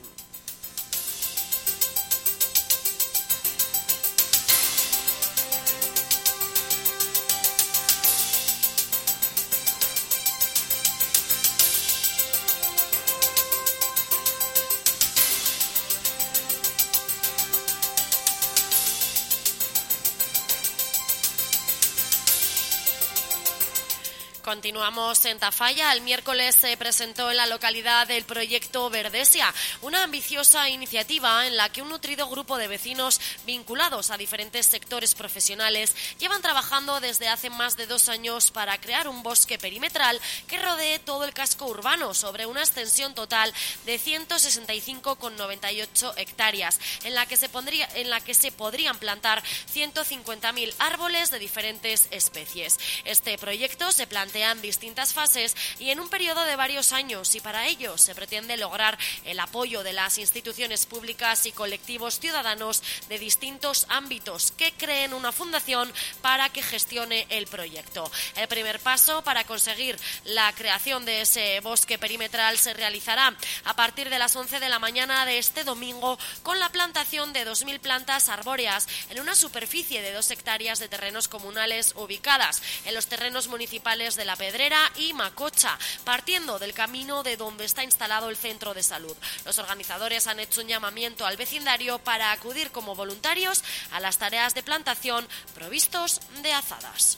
Continuamos en Tafalla. El miércoles se presentó en la localidad el proyecto Verdesia, una ambiciosa iniciativa en la que un nutrido grupo de vecinos vinculados a diferentes sectores profesionales llevan trabajando desde hace más de dos años para crear un bosque perimetral que rodee todo el casco urbano sobre una extensión total de ciento sesenta y cinco coma noventa y ocho hectáreas, en la que se pondría, en la que se podrían plantar ciento cincuenta mil árboles de diferentes especies. Este proyecto se plantea en distintas fases y en un periodo de varios años, y para ello se pretende lograr el apoyo de las instituciones públicas y colectivos ciudadanos de distintos ámbitos que creen una fundación para que gestione el proyecto. El primer paso para conseguir la creación de ese bosque perimetral se realizará a partir de las once de la mañana de este domingo con la plantación de dos mil plantas arbóreas en una superficie de dos hectáreas de terrenos comunales ubicadas en los terrenos municipales de La Pedrera y Macocha, partiendo del camino de donde está instalado el centro de salud. Los organizadores han hecho un llamamiento al vecindario para acudir como voluntarios a las tareas de plantación provistos de azadas.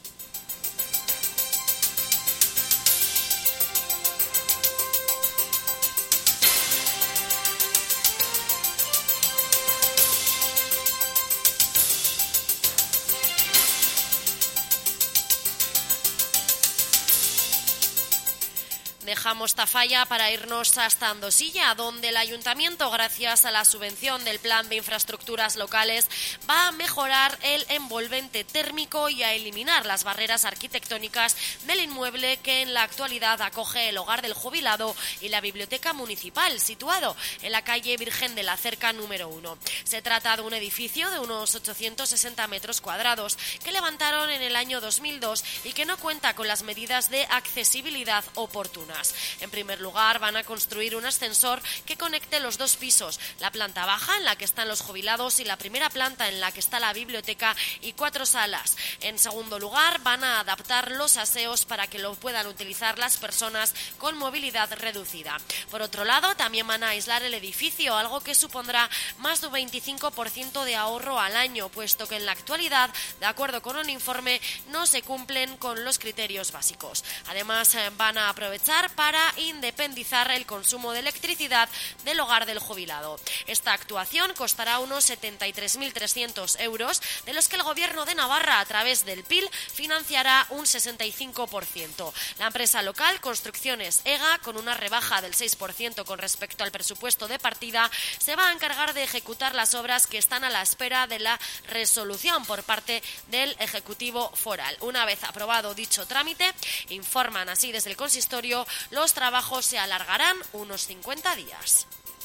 Dejamos Tafalla para irnos hasta Andosilla, donde el ayuntamiento, gracias a la subvención del Plan de Infraestructuras Locales, va a mejorar el envolvente térmico y a eliminar las barreras arquitectónicas del inmueble que en la actualidad acoge el Hogar del Jubilado y la Biblioteca Municipal, situado en la calle Virgen de la Cerca número uno. Se trata de un edificio de unos ochocientos sesenta metros cuadrados que levantaron en el año dos mil dos y que no cuenta con las medidas de accesibilidad oportunas. En primer lugar, van a construir un ascensor que conecte los dos pisos, la planta baja en la que están los jubilados y la primera planta en la que está la biblioteca y cuatro salas. En segundo lugar, van a adaptar los aseos para que lo puedan utilizar las personas con movilidad reducida. Por otro lado, también van a aislar el edificio, algo que supondrá más de un veinticinco por ciento de ahorro al año, puesto que en la actualidad, de acuerdo con un informe, no se cumplen con los criterios básicos. Además, van a aprovechar para independizar el consumo de electricidad del Hogar del Jubilado. Esta actuación costará unos setenta y tres mil trescientos euros, de los que el Gobierno de Navarra, a través del P I L, financiará un sesenta y cinco por ciento. La empresa local Construcciones E G A, con una rebaja del seis por ciento con respecto al presupuesto de partida, se va a encargar de ejecutar las obras que están a la espera de la resolución por parte del Ejecutivo Foral. Una vez aprobado dicho trámite, informan así desde el consistorio, los trabajos se alargarán unos cincuenta días.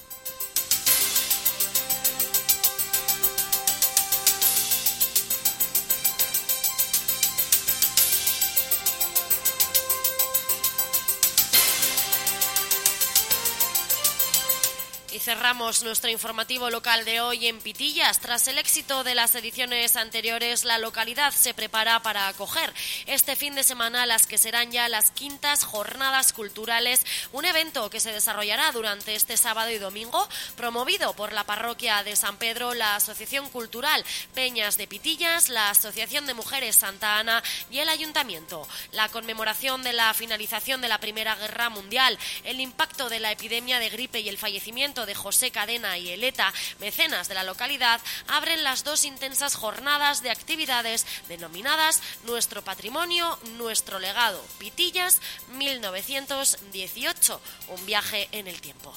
Y cerramos nuestro informativo local de hoy en Pitillas. Tras el éxito de las ediciones anteriores, la localidad se prepara para acoger este fin de semana las que serán ya las quintas jornadas culturales, un evento que se desarrollará durante este sábado y domingo, promovido por la parroquia de San Pedro, la Asociación Cultural Peñas de Pitillas, la Asociación de Mujeres Santa Ana y el Ayuntamiento. La conmemoración de la finalización de la Primera Guerra Mundial, el impacto de la epidemia de gripe y el fallecimiento de José Cadena y Eleta, mecenas de la localidad, abren las dos intensas jornadas de actividades denominadas Nuestro Patrimonio, Nuestro Legado, Pitillas mil novecientos dieciocho, un viaje en el tiempo.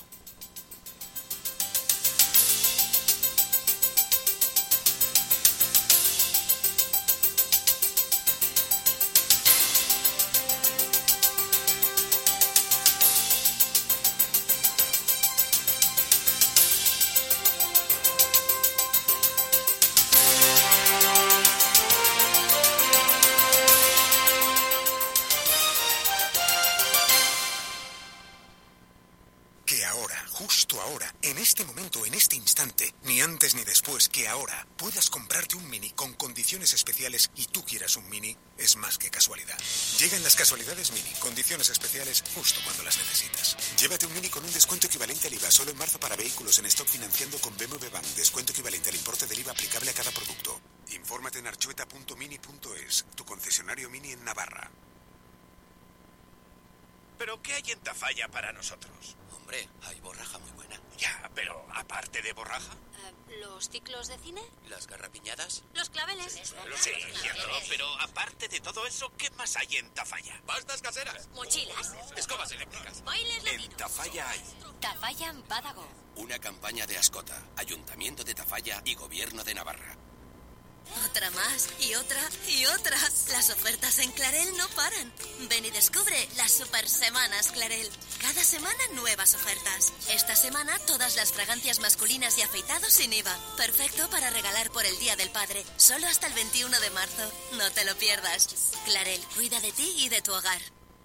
En este momento, en este instante, ni antes ni después, que ahora puedas comprarte un Mini con condiciones especiales y tú quieras un Mini, es más que casualidad. Llegan las casualidades Mini, condiciones especiales justo cuando las necesitas. Llévate un Mini con un descuento equivalente al I V A solo en marzo para vehículos en stock financiando con B M W Bank. Descuento equivalente al importe del I V A aplicable a cada producto. Infórmate en archueta punto mini punto es, tu concesionario Mini en Navarra. ¿Pero qué hay en Tafalla para nosotros? Hombre, hay borraja muy buena. Ya, pero aparte de borraja... Uh, ¿Los ciclos de cine? ¿Las garrapiñadas? Los claveles. Sí, sí, cierto, pero aparte de todo eso, ¿qué más hay en Tafalla? Pastas caseras. Mochilas. Escobas eléctricas. Bailes latinos. En Tafalla hay... Tafalla en Badago. Una campaña de Ascota, Ayuntamiento de Tafalla y Gobierno de Navarra. Otra más, y otra, y otra. Las ofertas en Clarel no paran. Ven y descubre las super semanas Clarel. Cada semana nuevas ofertas. Esta semana todas las fragancias masculinas y afeitados sin I V A. Perfecto para regalar por el Día del Padre. Solo hasta el veintiuno de marzo. No te lo pierdas. Clarel, cuida de ti y de tu hogar.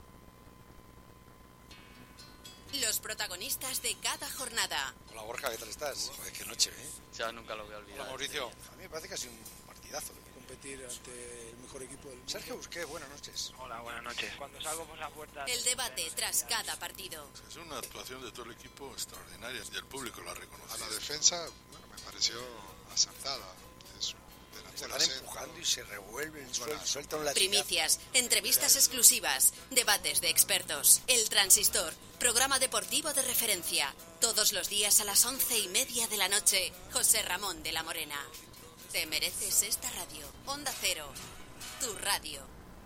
Los protagonistas de cada jornada. Hola Borja, ¿qué tal estás? Joder, qué noche, ¿eh? Ya nunca lo voy a olvidar. Hola Mauricio. A mí me parece que ha sido un partidazo. Competir ante el mejor equipo del mundo. Sergio Busquets, buenas noches. Hola, buenas noches. Cuando salgo por la puerta... El debate tras cada partido. Es una actuación de todo el equipo extraordinaria y el público la reconoce. A la defensa, bueno, me pareció acertada. Es Se van empujando y se revuelven, suel, sueltan un latigazo. Primicias, entrevistas exclusivas, debates de expertos. El Transistor, programa deportivo de referencia. Todos los días a las once y media de la noche. José Ramón de la Morena. Te mereces esta radio. Onda Cero, tu radio.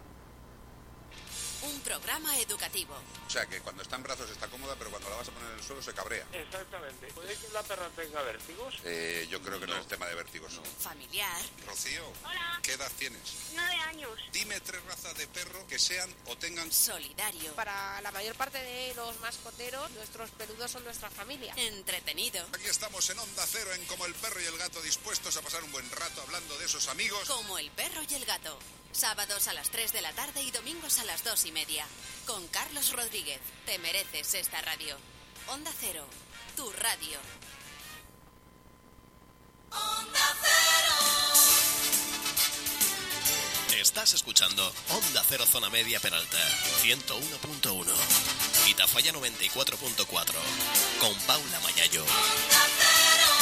Un programa educativo. O sea, que cuando está en brazos está cómoda, pero cuando la vas a poner en el suelo se cabrea. Exactamente. ¿Puede que la perra tenga vértigos? Eh, yo creo que no, no es tema de vértigos. No. Familiar. Rocío. Hola. ¿Qué edad tienes? Nueve años. Dime tres razas de perro que sean o tengan... Solidario. Para la mayor parte de los mascoteros, nuestros peludos son nuestra familia. Entretenido. Aquí estamos en Onda Cero, en Como el Perro y el Gato, dispuestos a pasar un buen rato hablando de esos amigos. Como el Perro y el Gato. Sábados a las tres de la tarde y domingos a las dos y media. Con Carlos Rodríguez. Te mereces esta radio. Onda Cero, tu radio. Onda Cero. Estás escuchando Onda Cero Zona Media Peralta, ciento uno punto uno. Y Tafalla noventa y cuatro punto cuatro. Con Paula Mayayo. Onda Cero.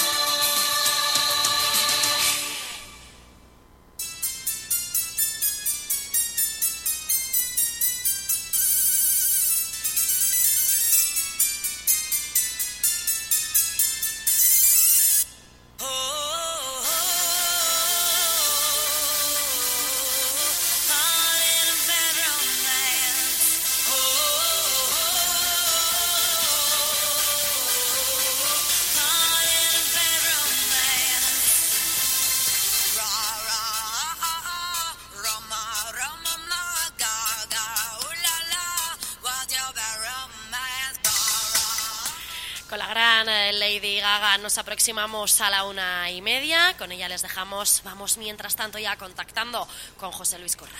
Con la gran Lady Gaga nos aproximamos a la una y media. Con ella les dejamos. Vamos mientras tanto ya contactando con José Luis Corral.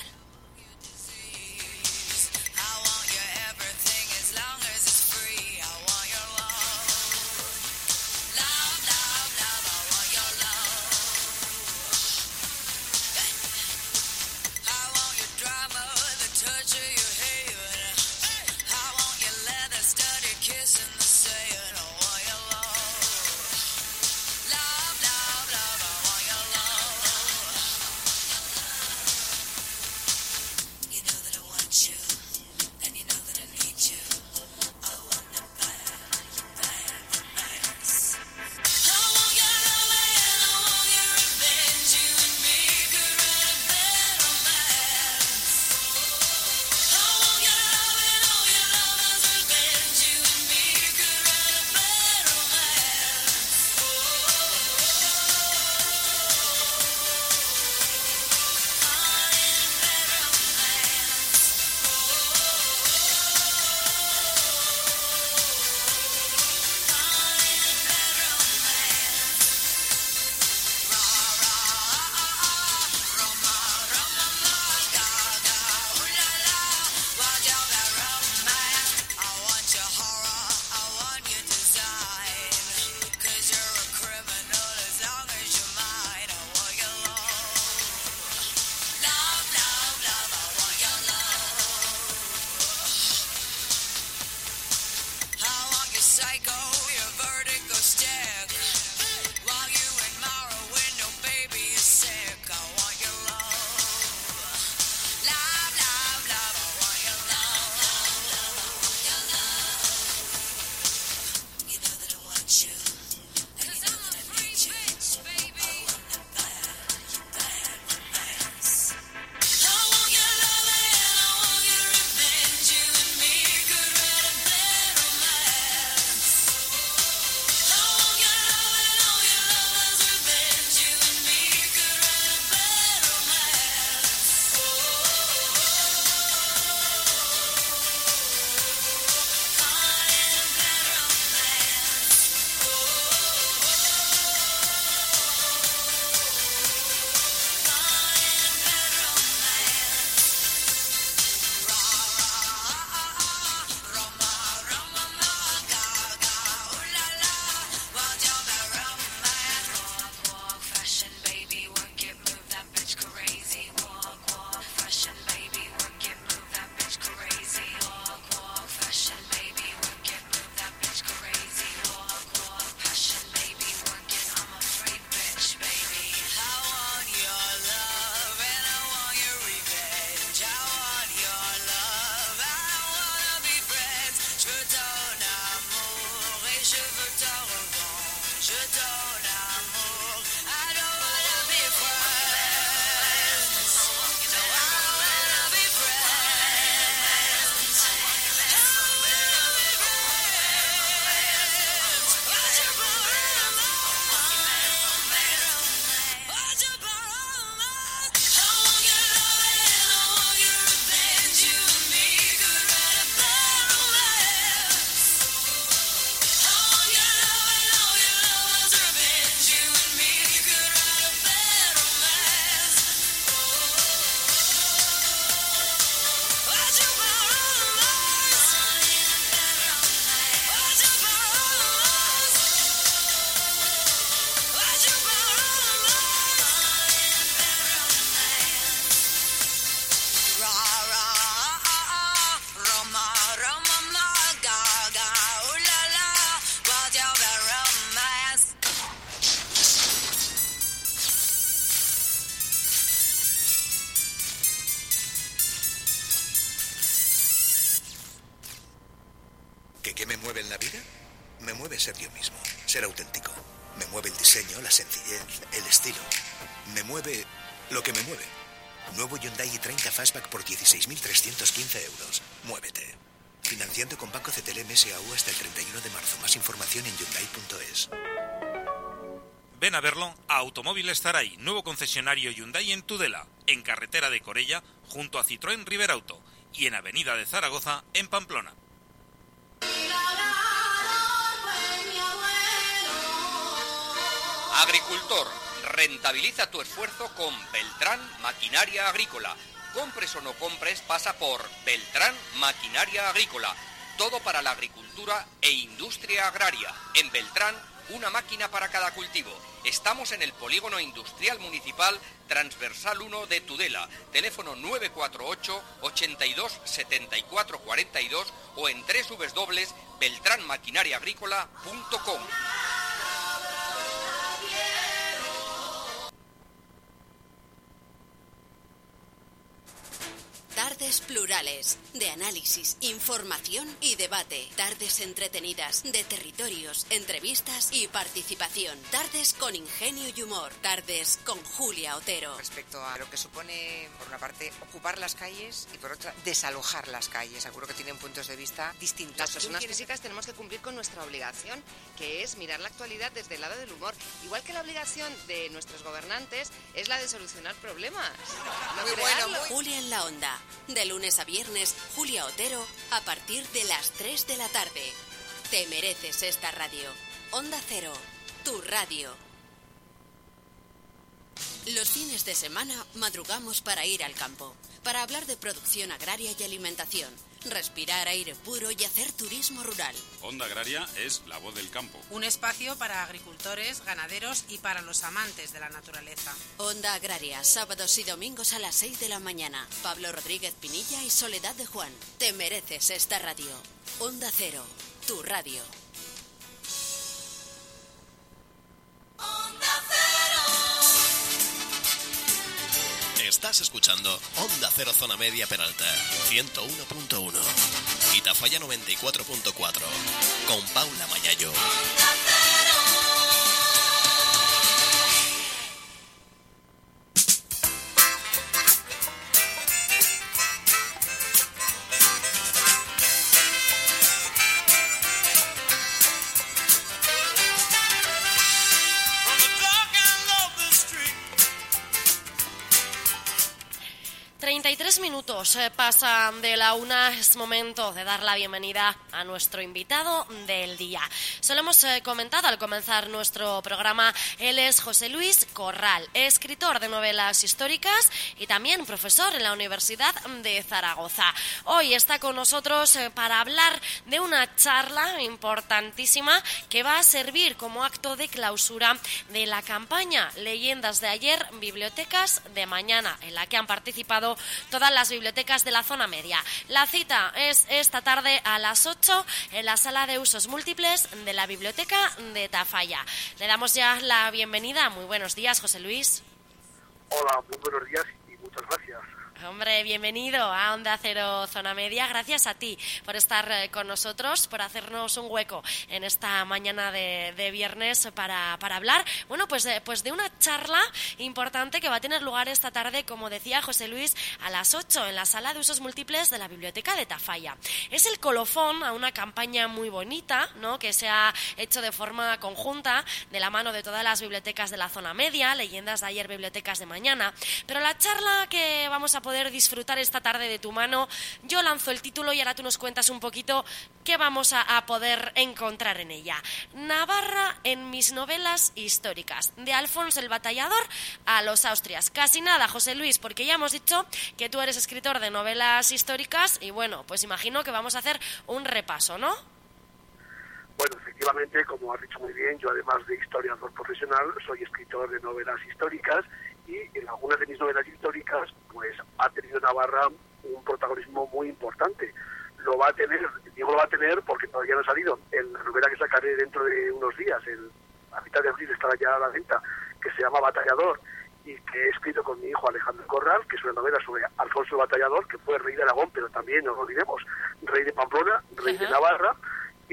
¿Que qué me mueve en la vida? Me mueve ser yo mismo, ser auténtico. Me mueve el diseño, la sencillez, el estilo. Me mueve lo que me mueve. Nuevo Hyundai i treinta Fastback por dieciséis mil trescientos quince euros. Muévete. Financiando con Banco C T L M S A U hasta el treinta y uno de marzo. Más información en hyundai punto es. Ven a verlo a Automóviles Zaray, nuevo concesionario Hyundai en Tudela, en carretera de Corella, junto a Citroën Riberauto, y en Avenida de Zaragoza, en Pamplona. Agricultor, rentabiliza tu esfuerzo con Beltrán Maquinaria Agrícola. Compres o no compres, pasa por Beltrán Maquinaria Agrícola. Todo para la agricultura e industria agraria. En Beltrán, una máquina para cada cultivo. Estamos en el Polígono Industrial Municipal Transversal uno de Tudela. Teléfono nueve cuatro ocho, ochenta y dos, setenta y cuatro cuarenta y dos o en doble u doble u doble u punto beltrán maquinaria agrícola punto com. Tardes plurales, de análisis, información y debate. Tardes entretenidas, de territorios, entrevistas y participación. Tardes con ingenio y humor. Tardes con Julia Otero. Respecto a lo que supone, por una parte, ocupar las calles y por otra, desalojar las calles. Seguro que tienen puntos de vista distintos. Las personas físicas tenemos que cumplir con nuestra obligación, que es mirar la actualidad desde el lado del humor. Igual que la obligación de nuestros gobernantes es la de solucionar problemas. No Muy crearlos. bueno, muy... Julia en la Onda. De lunes a viernes, Julia Otero, a partir de las tres de la tarde. Te mereces esta radio. Onda Cero, tu radio. Los fines de semana madrugamos para ir al campo, para hablar de producción agraria y alimentación, respirar aire puro y hacer turismo rural. Onda Agraria es la voz del campo. Un espacio para agricultores, ganaderos y para los amantes de la naturaleza. Onda Agraria, sábados y domingos a las seis de la mañana. Pablo Rodríguez Pinilla y Soledad de Juan. Te mereces esta radio. Onda Cero, tu radio. Estás escuchando Onda Cero Zona Media Peralta, ciento uno punto uno. Y Tafalla noventa y cuatro punto cuatro. Con Paula Mayayo. treinta y tres minutos pasan de la una, es momento de dar la bienvenida a nuestro invitado del día. Se lo hemos comentado al comenzar nuestro programa, él es José Luis Corral, escritor de novelas históricas y también profesor en la Universidad de Zaragoza. Hoy está con nosotros para hablar de una charla importantísima que va a servir como acto de clausura de la campaña Leyendas de ayer, Bibliotecas de mañana, en la que han participado todas las bibliotecas de la zona media. La cita es esta tarde a las ocho en la sala de usos múltiples de la Biblioteca de Tafalla. Le damos ya la bienvenida. Muy buenos días, José Luis. Hola, muy buenos días y muchas gracias. Hombre, bienvenido a Onda Cero Zona Media. Gracias a ti por estar con nosotros, por hacernos un hueco en esta mañana de, de viernes para, para hablar, bueno, pues de, pues de una charla importante que va a tener lugar esta tarde, como decía José Luis, a las ocho en la sala de usos múltiples de la Biblioteca de Tafalla. Es el colofón a una campaña muy bonita, ¿no?, que se ha hecho de forma conjunta de la mano de todas las bibliotecas de la zona media, Leyendas de ayer, Bibliotecas de mañana. Pero la charla que vamos a poder disfrutar esta tarde de tu mano, yo lanzo el título y ahora tú nos cuentas un poquito qué vamos a, a poder encontrar en ella. Navarra en mis novelas históricas, de Alfonso el Batallador a los Austrias. Casi nada, José Luis, porque ya hemos dicho que tú eres escritor de novelas históricas y bueno, pues imagino que vamos a hacer un repaso, ¿no? Bueno, efectivamente, como has dicho muy bien, yo además de historiador profesional, soy escritor de novelas históricas y en algunas de mis novelas históricas pues ha tenido Navarra un protagonismo muy importante. Lo va a tener, digo lo va a tener porque todavía no ha salido. En la novela que sacaré dentro de unos días, el, a mitad de abril estará ya a la venta, que se llama Batallador y que he escrito con mi hijo Alejandro Corral, que es una novela sobre Alfonso el Batallador, que fue rey de Aragón, pero también, no lo olvidemos, rey de Pamplona, rey uh-huh. de Navarra.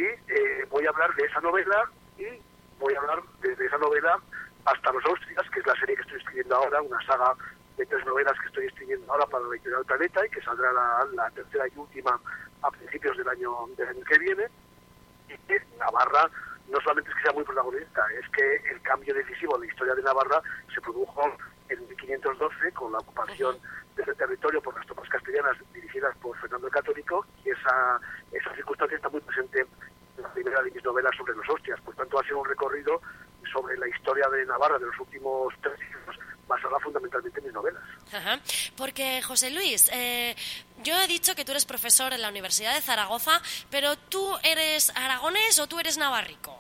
voy a hablar de esa novela y voy a hablar desde esa novela hasta Los Austrias, que es la serie que estoy escribiendo ahora, una saga de tres novelas que estoy escribiendo ahora para la editorial Planeta y que saldrá la, la tercera y última a principios del año, del año que viene. Y que Navarra no solamente es que sea muy protagonista, es que el cambio decisivo en la historia de Navarra se produjo en mil quinientos doce con la ocupación de ese territorio por las tropas castellanas dirigidas por Fernando el Católico, y esa, esa circunstancia está muy presente en la primera de mis novelas sobre los Austrias. Por tanto, ha sido un recorrido sobre la historia de Navarra de los últimos tres siglos, basada fundamentalmente en mis novelas. Ajá. Porque, José Luis, eh, yo he dicho que tú eres profesor en la Universidad de Zaragoza, pero ¿tú eres aragonés o tú eres navarrico?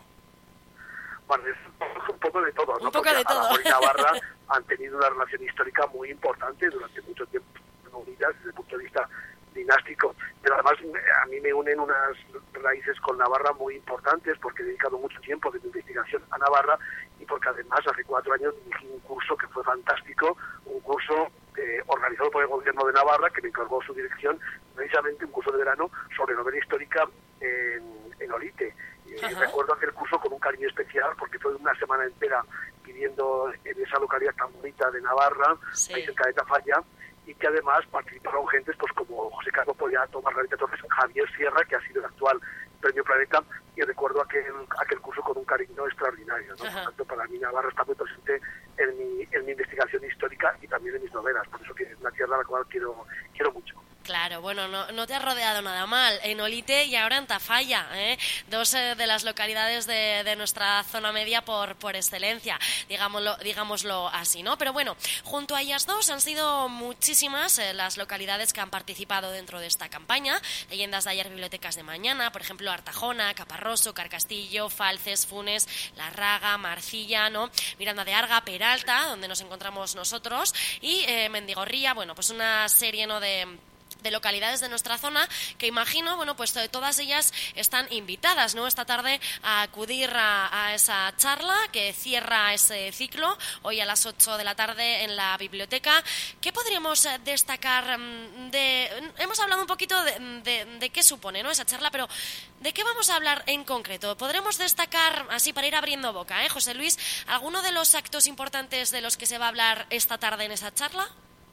Bueno, es un poco de todo, ¿no? Un poco Porque de todo. Aragón y Navarra han tenido una relación histórica muy importante durante mucho tiempo, unidas desde el punto de vista dinástico, pero además a mí me unen unas raíces con Navarra muy importantes, porque he dedicado mucho tiempo de mi investigación a Navarra y porque además hace cuatro años dirigí un curso que fue fantástico, un curso eh, organizado por el gobierno de Navarra, que me encargó su dirección, precisamente un curso de verano sobre novela histórica en, en Olite. Eh, recuerdo aquel curso con un cariño especial porque fue una semana entera viviendo en esa localidad tan bonita de Navarra, sí, ahí cerca de Tafalla, y que además participaron gentes pues como José Carlos Pollato, Margarita Torres, Javier Sierra, que ha sido el actual Premio Planeta, y recuerdo aquel aquel curso con un cariño extraordinario, ¿no? Por tanto, para mí Navarra está muy presente en mi, en mi investigación histórica y también en mis novelas, por eso que es una tierra a la cual quiero, quiero mucho. Claro, bueno, no, no te has rodeado nada mal. En Olite y ahora en Tafalla, ¿eh? Dos eh, de las localidades de, de nuestra zona media por, por excelencia, digámoslo, digámoslo así, ¿no? Pero bueno, junto a ellas dos han sido muchísimas eh, las localidades que han participado dentro de esta campaña. Leyendas de ayer, bibliotecas de mañana, por ejemplo, Artajona, Caparroso, Carcastillo, Falces, Funes, La Raga, Marcilla, ¿no? Miranda de Arga, Peralta, donde nos encontramos nosotros, y eh, Mendigorría, bueno, pues una serie, ¿no?, de... de localidades de nuestra zona que imagino, bueno, pues todas ellas están invitadas, ¿no?, esta tarde a acudir a, a esa charla que cierra ese ciclo hoy a las ocho de la tarde en la biblioteca. ¿Qué podríamos destacar de...? Hemos hablado un poquito de, de, de qué supone, ¿no?, esa charla, pero ¿de qué vamos a hablar en concreto? ¿Podremos destacar, así para ir abriendo boca, ¿eh, José Luis, alguno de los actos importantes de los que se va a hablar esta tarde en esa charla?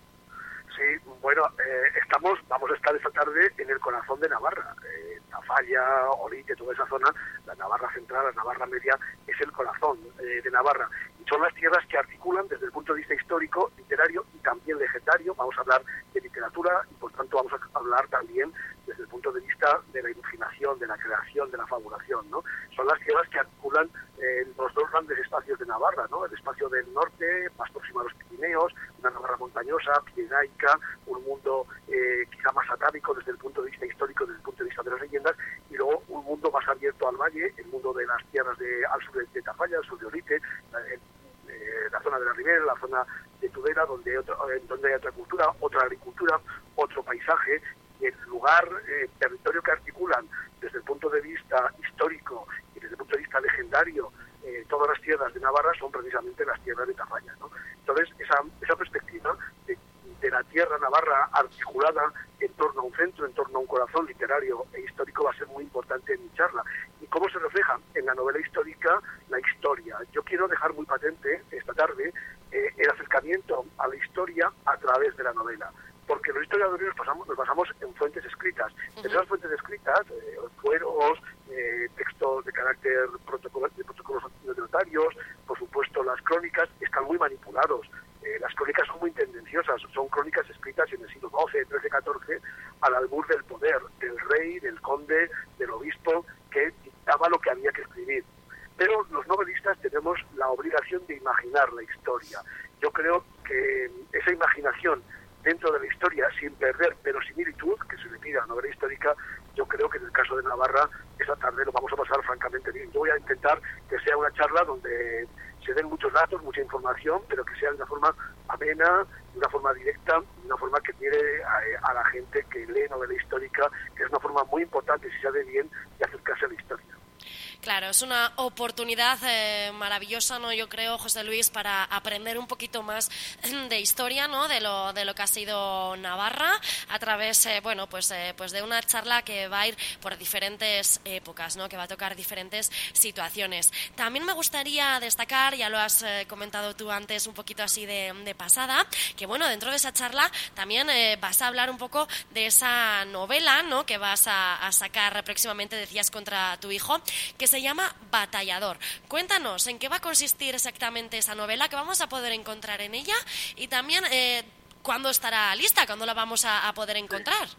Sí, bueno, eh, estamos, vamos a estar esta tarde en el corazón de Navarra. Eh, Tafalla, Olite, toda esa zona, la Navarra central, la Navarra media, es el corazón eh, de Navarra. Y son las tierras que articulan desde el punto de vista histórico, literario y también legendario. Vamos a hablar de literatura y por tanto vamos a hablar también desde el punto de vista de la imaginación, de la creación, de la fabulación, ¿no? Son las tierras que articulan eh, los dos grandes espacios de Navarra, ¿no? El espacio del norte, más próximo a los Pirineos, una Navarra montañosa, pirenaica, un mundo eh, quizá más atávico desde el punto de vista histórico, desde el punto de vista de las leyendas, y luego un mundo más abierto al valle, el mundo de las tierras de, al sur de, de Tafalla, al sur de Olite, eh, eh, la zona de la Ribera, la zona de Tudela, donde hay, otro, eh, donde hay otra cultura, otra agricultura, otro paisaje, y el lugar, eh, territorio que articulan desde el punto de vista histórico y desde el punto de vista legendario, eh, todas las tierras de Navarra son precisamente las tierras de Tafalla, ¿no? Entonces, esa, esa perspectiva de, de la tierra navarra articulada en torno a un centro, en torno a un corazón literario e histórico va a ser muy importante en mi charla. ¿Y cómo se refleja en la novela histórica la historia? Yo quiero dejar muy patente esta tarde eh, el acercamiento a la historia a través de la novela, porque los historiadores nos basamos, nos basamos en fuentes escritas. Uh-huh. En esas fuentes escritas, eh, fueros, eh, textos de carácter protocolo, de protocolos notarios, por supuesto las crónicas, están muy manipulados. Eh, las crónicas son muy tendenciosas, son crónicas escritas en el siglo doce, trece, catorce, al albur del poder, del rey, del conde, del obispo, que dictaba lo que había que escribir. Pero los novelistas tenemos la obligación de imaginar la historia. Yo creo que esa imaginación dentro de la historia, sin perder verosimilitud, que se le pide a la novela histórica, yo creo que en el caso de Navarra, esa tarde lo vamos a pasar francamente bien. Yo voy a intentar que sea una charla donde se den muchos datos, mucha información, pero que sea de una forma amena, de una forma directa, de una forma que tiene a, a la gente que lee novela histórica, que es una forma muy importante, si sabe bien, de acercarse a la historia. Claro, es una oportunidad eh, maravillosa, ¿no? Yo creo, José Luis, para aprender un poquito más de historia, ¿no? De lo de lo que ha sido Navarra a través, eh, bueno, pues eh, pues de una charla que va a ir por diferentes épocas, ¿no? Que va a tocar diferentes situaciones. También me gustaría destacar, ya lo has eh, comentado tú antes un poquito así de, de pasada, que bueno, dentro de esa charla también eh, vas a hablar un poco de esa novela, ¿no? Que vas a, a sacar próximamente, decías, contra tu hijo, que se llama Batallador. Cuéntanos, ¿en qué va a consistir exactamente esa novela? ¿Qué vamos a poder encontrar en ella? Y también, eh, ¿cuándo estará lista? ¿Cuándo la vamos a, a poder encontrar?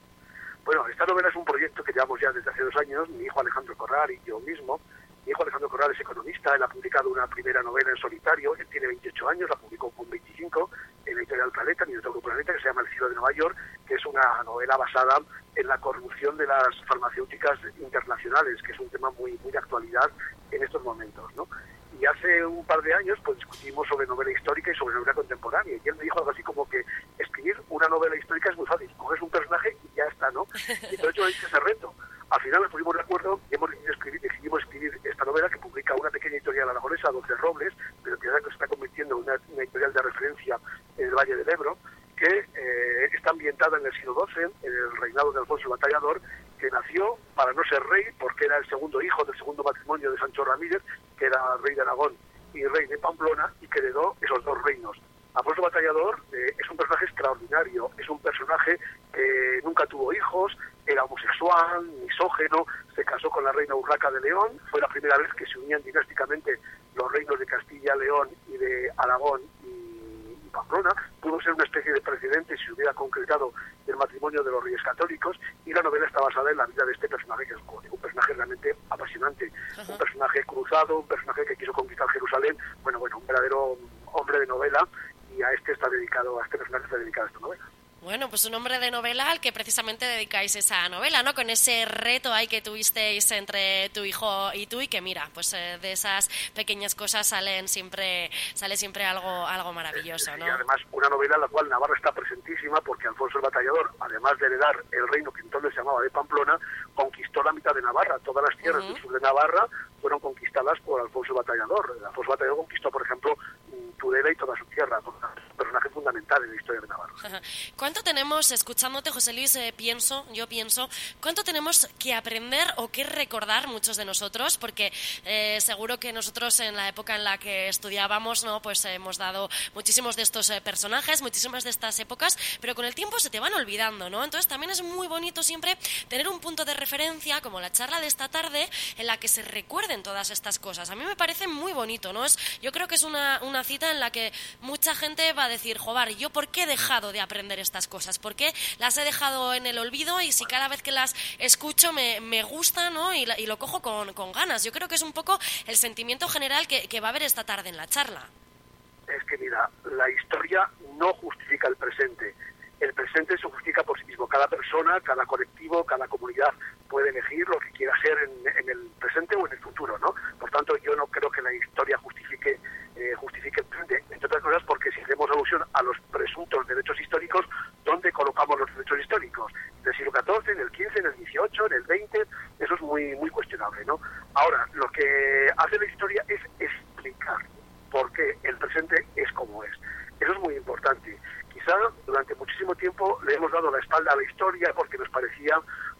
Bueno, esta novela es un proyecto que llevamos ya desde hace dos años, mi hijo Alejandro Corral y yo mismo. Mi hijo Alejandro Corral es economista, él ha publicado una primera novela en solitario, él tiene veintiocho años, la publicó con veinticinco en la editorial Planeta, en el Grupo Planeta, que se llama El cielo de Nueva York, que es una novela basada en la corrupción de las farmacéuticas internacionales, que es un tema muy, muy de actualidad en estos momentos, ¿no? Y hace un par de años pues discutimos sobre novela histórica y sobre novela contemporánea, y él me dijo algo así como que escribir una novela histórica es muy fácil, coges un personaje y ya está, ¿no? Y entonces yo hice ese reto. Al final nos pusimos de acuerdo y hemos decidido escribir, decidimos escribir esta novela que publica una pequeña editorial aragonesa, Doce Robles, pero que se está convirtiendo en una, una editorial de referencia en el Valle del Ebro, que eh, está ambientada en el siglo doce, en el reinado de Alfonso el Batallador, que nació para no ser rey, porque era el segundo hijo del segundo matrimonio de Sancho Ramírez, que era rey de Aragón y rey de Pamplona, y que heredó esos dos reinos. Alfonso Batallador eh, es un personaje extraordinario, es un personaje que nunca tuvo hijos, era homosexual, misógeno, se casó con la reina Urraca de León, fue la primera vez que se unían dinásticamente los reinos de Castilla, León y de Aragón y, y Pamplona. Pudo ser una especie de precedente si hubiera concretado el matrimonio de los reyes católicos, y la novela está basada en la vida de este personaje, que es un personaje realmente apasionante, uh-huh. Un personaje cruzado, un personaje que quiso conquistar Jerusalén, bueno, bueno, un verdadero hombre de novela, y a este está dedicado, a este personaje está dedicada esta novela. Bueno, pues un hombre de novela al que precisamente dedicáis esa novela, ¿no? Con ese reto ahí que tuvisteis entre tu hijo y tú, y que mira, pues eh, de esas pequeñas cosas salen siempre sale siempre algo algo maravilloso, ¿no? Y además una novela en la cual Navarra está presentísima, porque Alfonso el Batallador, además de heredar el reino que entonces se llamaba de Pamplona, conquistó la mitad de Navarra. Todas las tierras uh-huh. del sur de Navarra fueron conquistadas por Alfonso el Batallador. Alfonso el Batallador conquistó, por ejemplo, Tudela y toda su tierra, un personaje fundamental en la historia de Navarra. ¿Cuánto tenemos, escuchándote, José Luis, eh, pienso, yo pienso, cuánto tenemos que aprender o que recordar muchos de nosotros? Porque eh, seguro que nosotros en la época en la que estudiábamos, ¿no? Pues eh, hemos dado muchísimos de estos eh, personajes, muchísimas de estas épocas, pero con el tiempo se te van olvidando, ¿no? Entonces también es muy bonito siempre tener un punto de referencia, como la charla de esta tarde, en la que se recuerden todas estas cosas. A mí me parece muy bonito, ¿no? Es, yo creo que es una, una cita en la que mucha gente va a decir, joder, ¿yo por qué he dejado de aprender estas cosas? ¿Por qué las he dejado en el olvido? Y si cada vez que las escucho me, me gusta, ¿no? Y, la, y lo cojo con, con ganas. Yo creo que es un poco el sentimiento general que, que va a haber esta tarde en la charla. Es que mira, la historia no justifica el presente. El presente se justifica por sí mismo. Cada persona, cada colectivo, cada comunidad puede elegir lo que quiera ser en, en el presente o en el futuro, ¿no? Por tanto, yo no creo que la historia justifique eh, justifique el presente, entre otras cosas porque si hacemos alusión a los presuntos derechos históricos, ¿dónde colocamos los derechos históricos? ¿En el siglo catorce, en el quince, en el dieciocho, en el veinte? Eso es muy, muy cuestionable, ¿no? Ahora, lo que hace la historia es explicar por qué el presente es como es. Eso es muy importante. Quizá durante muchísimo tiempo le hemos dado la espalda a la historia porque nos parecía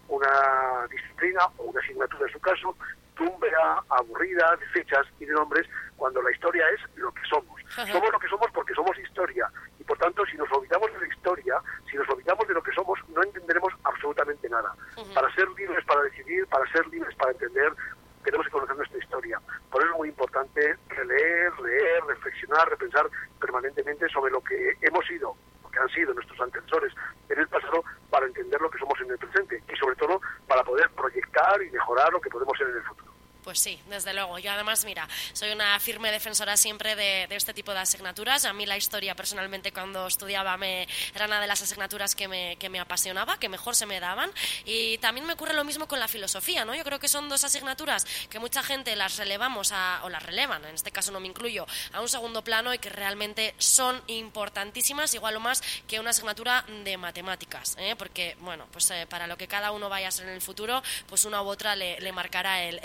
una disciplina o una asignatura en su caso, túmbera, aburrida, de fechas y de nombres, cuando la historia es lo que somos. Ajá. Somos lo que somos porque somos historia, y por tanto si nos olvidamos de la historia, si nos olvidamos de lo que somos, no entenderemos absolutamente nada. Uh-huh. Para ser libres para decidir, para ser libres para entender, tenemos que conocer nuestra historia. Por eso es muy importante releer, leer, reflexionar, repensar permanentemente sobre lo que hemos sido, lo que han sido nuestros antecesores en el pasado, para entender lo que somos en el presente y sobre todo para poder proyectar y mejorar lo que podemos ser en el futuro. Pues sí, desde luego. Yo además, mira, soy una firme defensora siempre de, de este tipo de asignaturas. A mí la historia, personalmente, cuando estudiaba, me, era una de las asignaturas que me, que me apasionaba, que mejor se me daban. Y también me ocurre lo mismo con la filosofía, ¿no? Yo creo que son dos asignaturas que mucha gente las relevamos, a, o las relevan, en este caso no me incluyo, a un segundo plano, y que realmente son importantísimas, igual o más que una asignatura de matemáticas, ¿eh? Porque, bueno, pues eh, para lo que cada uno vaya a ser en el futuro, pues una u otra le, le marcará el, el camino.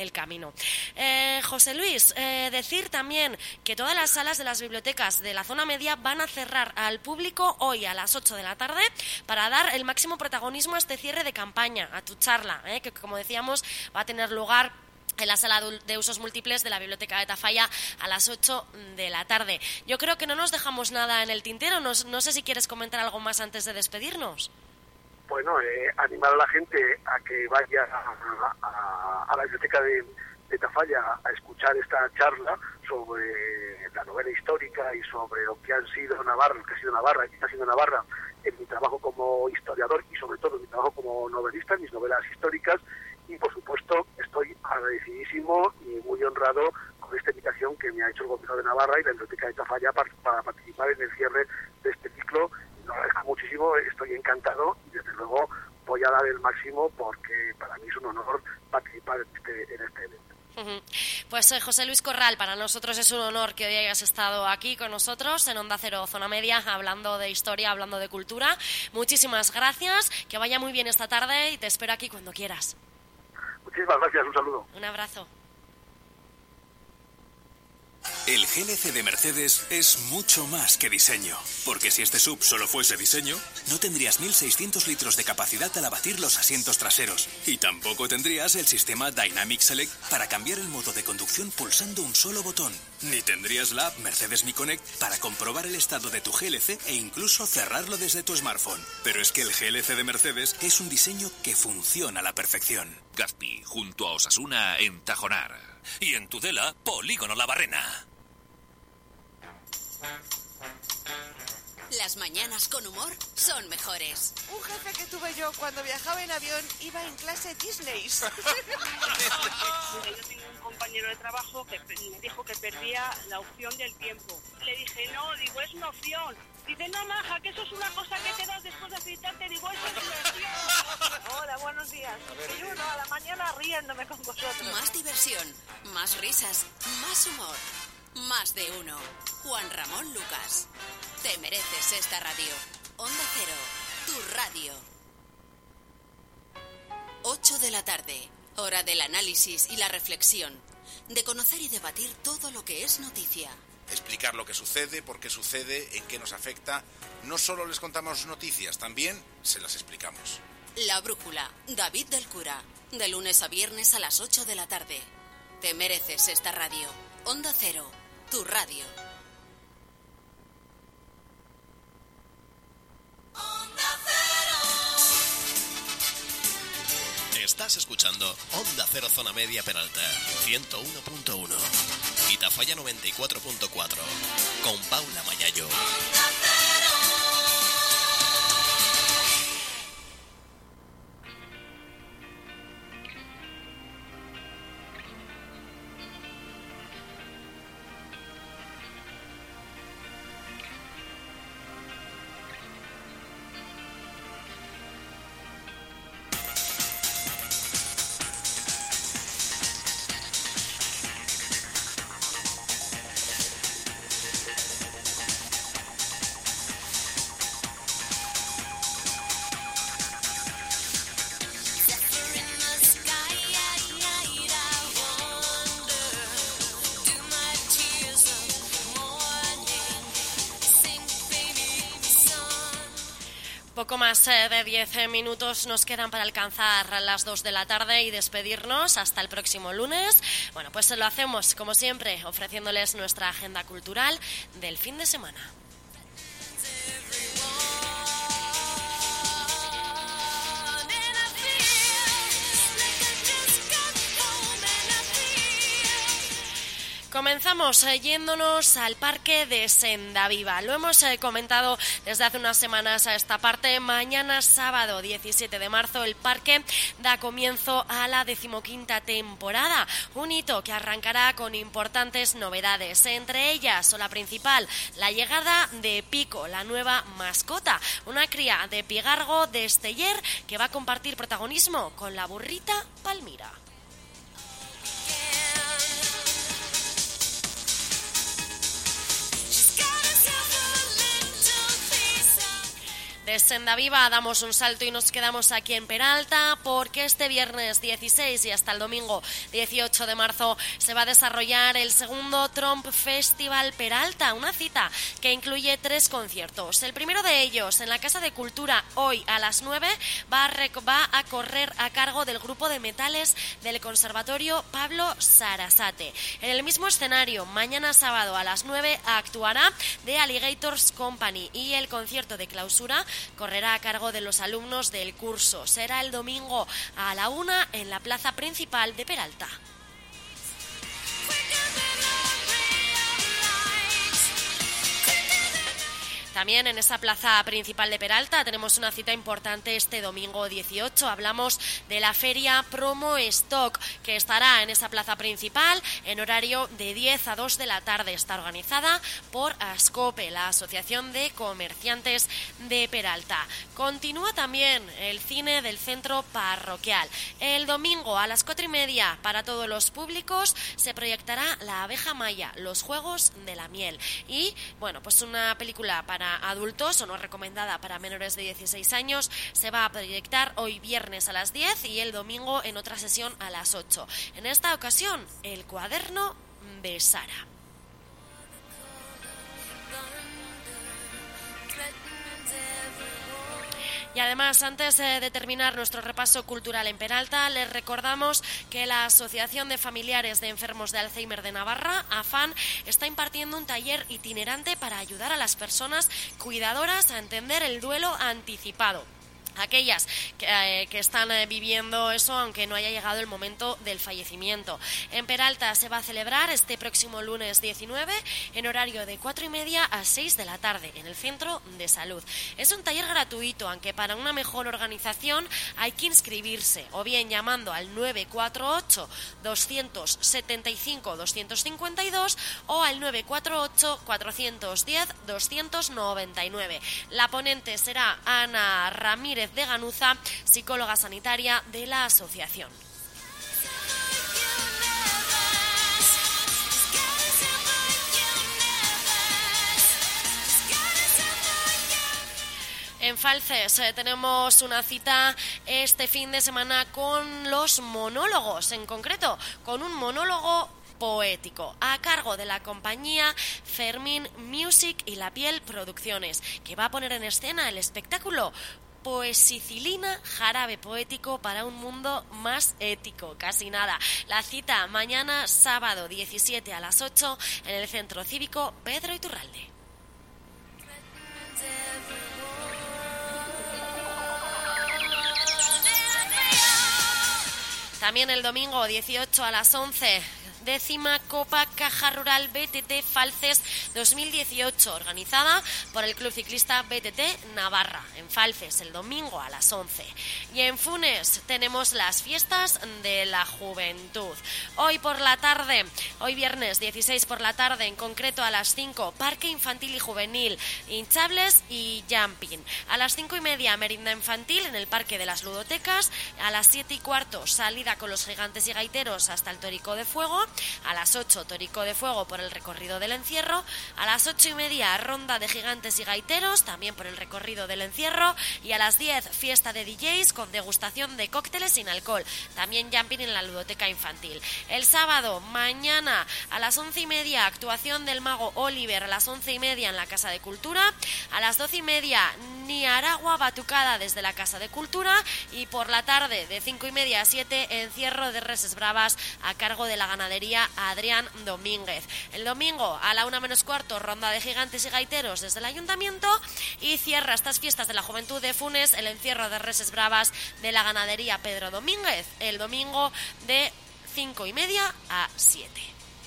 bueno. Eh, José Luis, eh, decir también que todas las salas de las bibliotecas de la zona media van a cerrar al público hoy a las ocho de la tarde para dar el máximo protagonismo a este cierre de campaña, a tu charla, eh, que como decíamos va a tener lugar en la sala de usos múltiples de la Biblioteca de Tafalla a las ocho de la tarde. Yo creo que no nos dejamos nada en el tintero. No, no sé si quieres comentar algo más antes de despedirnos. Bueno, eh, animar a la gente a que vaya a, a, a la Biblioteca de, de Tafalla a escuchar esta charla sobre la novela histórica y sobre lo que han sido Navarra, lo que ha sido Navarra y que está siendo Navarra en mi trabajo como historiador y sobre todo en mi trabajo como novelista, en mis novelas históricas. Y, por supuesto, estoy agradecidísimo y muy honrado con esta invitación que me ha hecho el Gobierno de Navarra y la Biblioteca de Tafalla para, para participar en el cierre de este ciclo. Lo agradezco muchísimo, estoy encantado y, desde luego, voy a dar el máximo porque para mí es un honor participar en este, en este evento. Pues eh, José Luis Corral, para nosotros es un honor que hoy hayas estado aquí con nosotros en Onda Cero Zona Media, hablando de historia, hablando de cultura. Muchísimas gracias, que vaya muy bien esta tarde y te espero aquí cuando quieras. Muchísimas gracias, un saludo. Un abrazo. El G L C de Mercedes es mucho más que diseño, porque si este S U V solo fuese diseño, no tendrías mil seiscientos litros de capacidad al abatir los asientos traseros, y tampoco tendrías el sistema Dynamic Select para cambiar el modo de conducción pulsando un solo botón, ni tendrías la app Mercedes Me Connect para comprobar el estado de tu G L C e incluso cerrarlo desde tu smartphone. Pero es que el G L C de Mercedes es un diseño que funciona a la perfección. Gazpi, junto a Osasuna en Tajonar. Y en Tudela, Polígono La Barrena. Las mañanas con humor son mejores. Un jefe que tuve yo cuando viajaba en avión iba en clase Disney. Yo tengo un compañero de trabajo que me dijo que perdía la opción del tiempo. Le dije, no, digo, es una opción. Dice, no, maja, que eso es una cosa que te das después de afeitarte. Digo, eso es una opción. Hola, buenos días. Y uno a la mañana riéndome con vosotros. Más diversión, más risas, más humor. Más de uno. Juan Ramón Lucas. Te mereces esta radio. Onda Cero, tu radio. ocho de la tarde. Hora del análisis y la reflexión. De conocer y debatir todo lo que es noticia. Explicar lo que sucede, por qué sucede, en qué nos afecta. No solo les contamos noticias, también se las explicamos. La Brújula, David del Cura. De lunes a viernes a las ocho de la tarde. Te mereces esta radio. Onda Cero, tu radio. Estás escuchando Onda Cero Zona Media Peralta, ciento uno punto uno. Y Tafalla noventa y cuatro punto cuatro. Con Paula Mayayo. Poco más de diez minutos nos quedan para alcanzar las dos de la tarde y despedirnos hasta el próximo lunes. Bueno, pues lo hacemos, como siempre, ofreciéndoles nuestra agenda cultural del fin de semana. Comenzamos eh, yéndonos al parque de Sendaviva. Lo hemos eh, comentado desde hace unas semanas a esta parte. Mañana sábado diecisiete de marzo el parque da comienzo a la decimoquinta temporada. Un hito que arrancará con importantes novedades. Entre ellas, o la principal, la llegada de Pico, la nueva mascota. Una cría de pigargo de Esteller que va a compartir protagonismo con la burrita Palmira. De Sendaviva damos un salto y nos quedamos aquí en Peralta, porque este viernes dieciséis y hasta el domingo dieciocho de marzo se va a desarrollar el segundo Tromp Festival Peralta, una cita que incluye tres conciertos. El primero de ellos, en la Casa de Cultura, hoy a las nueve, va a, rec- va a correr a cargo del grupo de metales del Conservatorio Pablo Sarasate. En el mismo escenario, mañana sábado a las nueve, actuará The Alligators Company y el concierto de clausura correrá a cargo de los alumnos del curso. Será el domingo a la una en la plaza principal de Peralta. También en esa plaza principal de Peralta tenemos una cita importante este domingo dieciocho. Hablamos de la feria Promo Stock, que estará en esa plaza principal en horario de diez a dos de la tarde. Está organizada por ASCOPE, la Asociación de Comerciantes de Peralta. Continúa también el cine del centro parroquial. El domingo a las cuatro y media, para todos los públicos, se proyectará La abeja maya, los juegos de la miel. Y, bueno, pues una película para adultos o no recomendada para menores de dieciséis años se va a proyectar hoy viernes a las diez y el domingo en otra sesión a las ocho. En esta ocasión, El cuaderno de Sara. Y además, antes de terminar nuestro repaso cultural en Peralta, les recordamos que la Asociación de Familiares de Enfermos de Alzheimer de Navarra, AFAN, está impartiendo un taller itinerante para ayudar a las personas cuidadoras a entender el duelo anticipado. Aquellas que, eh, que están eh, viviendo eso aunque no haya llegado el momento del fallecimiento. En Peralta se va a celebrar este próximo lunes diecinueve en horario de cuatro y media a seis de la tarde en el Centro de Salud. Es un taller gratuito, aunque para una mejor organización hay que inscribirse o bien llamando al nueve cuatro ocho, dos siete cinco, dos cinco dos o al nueve cuatro ocho, cuatro uno cero, dos nueve nueve. La ponente será Ana Ramírez de Ganuza, psicóloga sanitaria de la asociación. En Falces eh, tenemos una cita este fin de semana con los monólogos, en concreto con un monólogo poético a cargo de la compañía Fermín Music y La Piel Producciones, que va a poner en escena el espectáculo Poesicilina, jarabe poético para un mundo más ético, casi nada. La cita mañana sábado diecisiete a las ocho en el Centro Cívico Pedro Iturralde. También el domingo dieciocho a las once, décima Copa Caja Rural B T T Falces dos mil dieciocho, organizada por el Club Ciclista B T T Navarra, en Falces, el domingo a las once. Y en Funes tenemos las fiestas de la juventud. Hoy por la tarde, hoy viernes dieciséis por la tarde, en concreto a las cinco, Parque Infantil y Juvenil, hinchables y jumping. A las cinco y media, merienda infantil en el Parque de las Ludotecas. A las siete y cuarto, salida con los gigantes y gaiteros hasta el Torico de Fuego. A las ocho, Torico de Fuego por el recorrido del encierro. A las ocho y media, ronda de gigantes y gaiteros, también por el recorrido del encierro. Y a las diez, fiesta de D Js con degustación de cócteles sin alcohol, también jumping en la ludoteca infantil. El sábado, mañana, a las once y media, actuación del mago Oliver a las once y media en la Casa de Cultura. A las doce y media, Niaragua batucada desde la Casa de Cultura. Y por la tarde, de cinco y media a siete, encierro de reses bravas a cargo de la ganadería Adrián Domínguez. El domingo a la una menos cuarto, ronda de gigantes y gaiteros desde el ayuntamiento, y cierra estas fiestas de la juventud de Funes el encierro de reses bravas de la ganadería Pedro Domínguez el domingo de cinco y media a siete.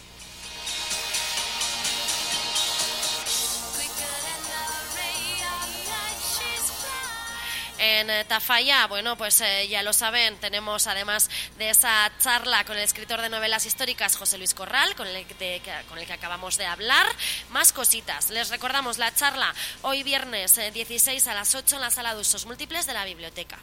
En Tafalla, bueno, pues eh, ya lo saben, tenemos además de esa charla con el escritor de novelas históricas José Luis Corral, con el, de, con el que acabamos de hablar, más cositas. Les recordamos la charla hoy viernes eh, dieciséis a las ocho en la sala de usos múltiples de la biblioteca.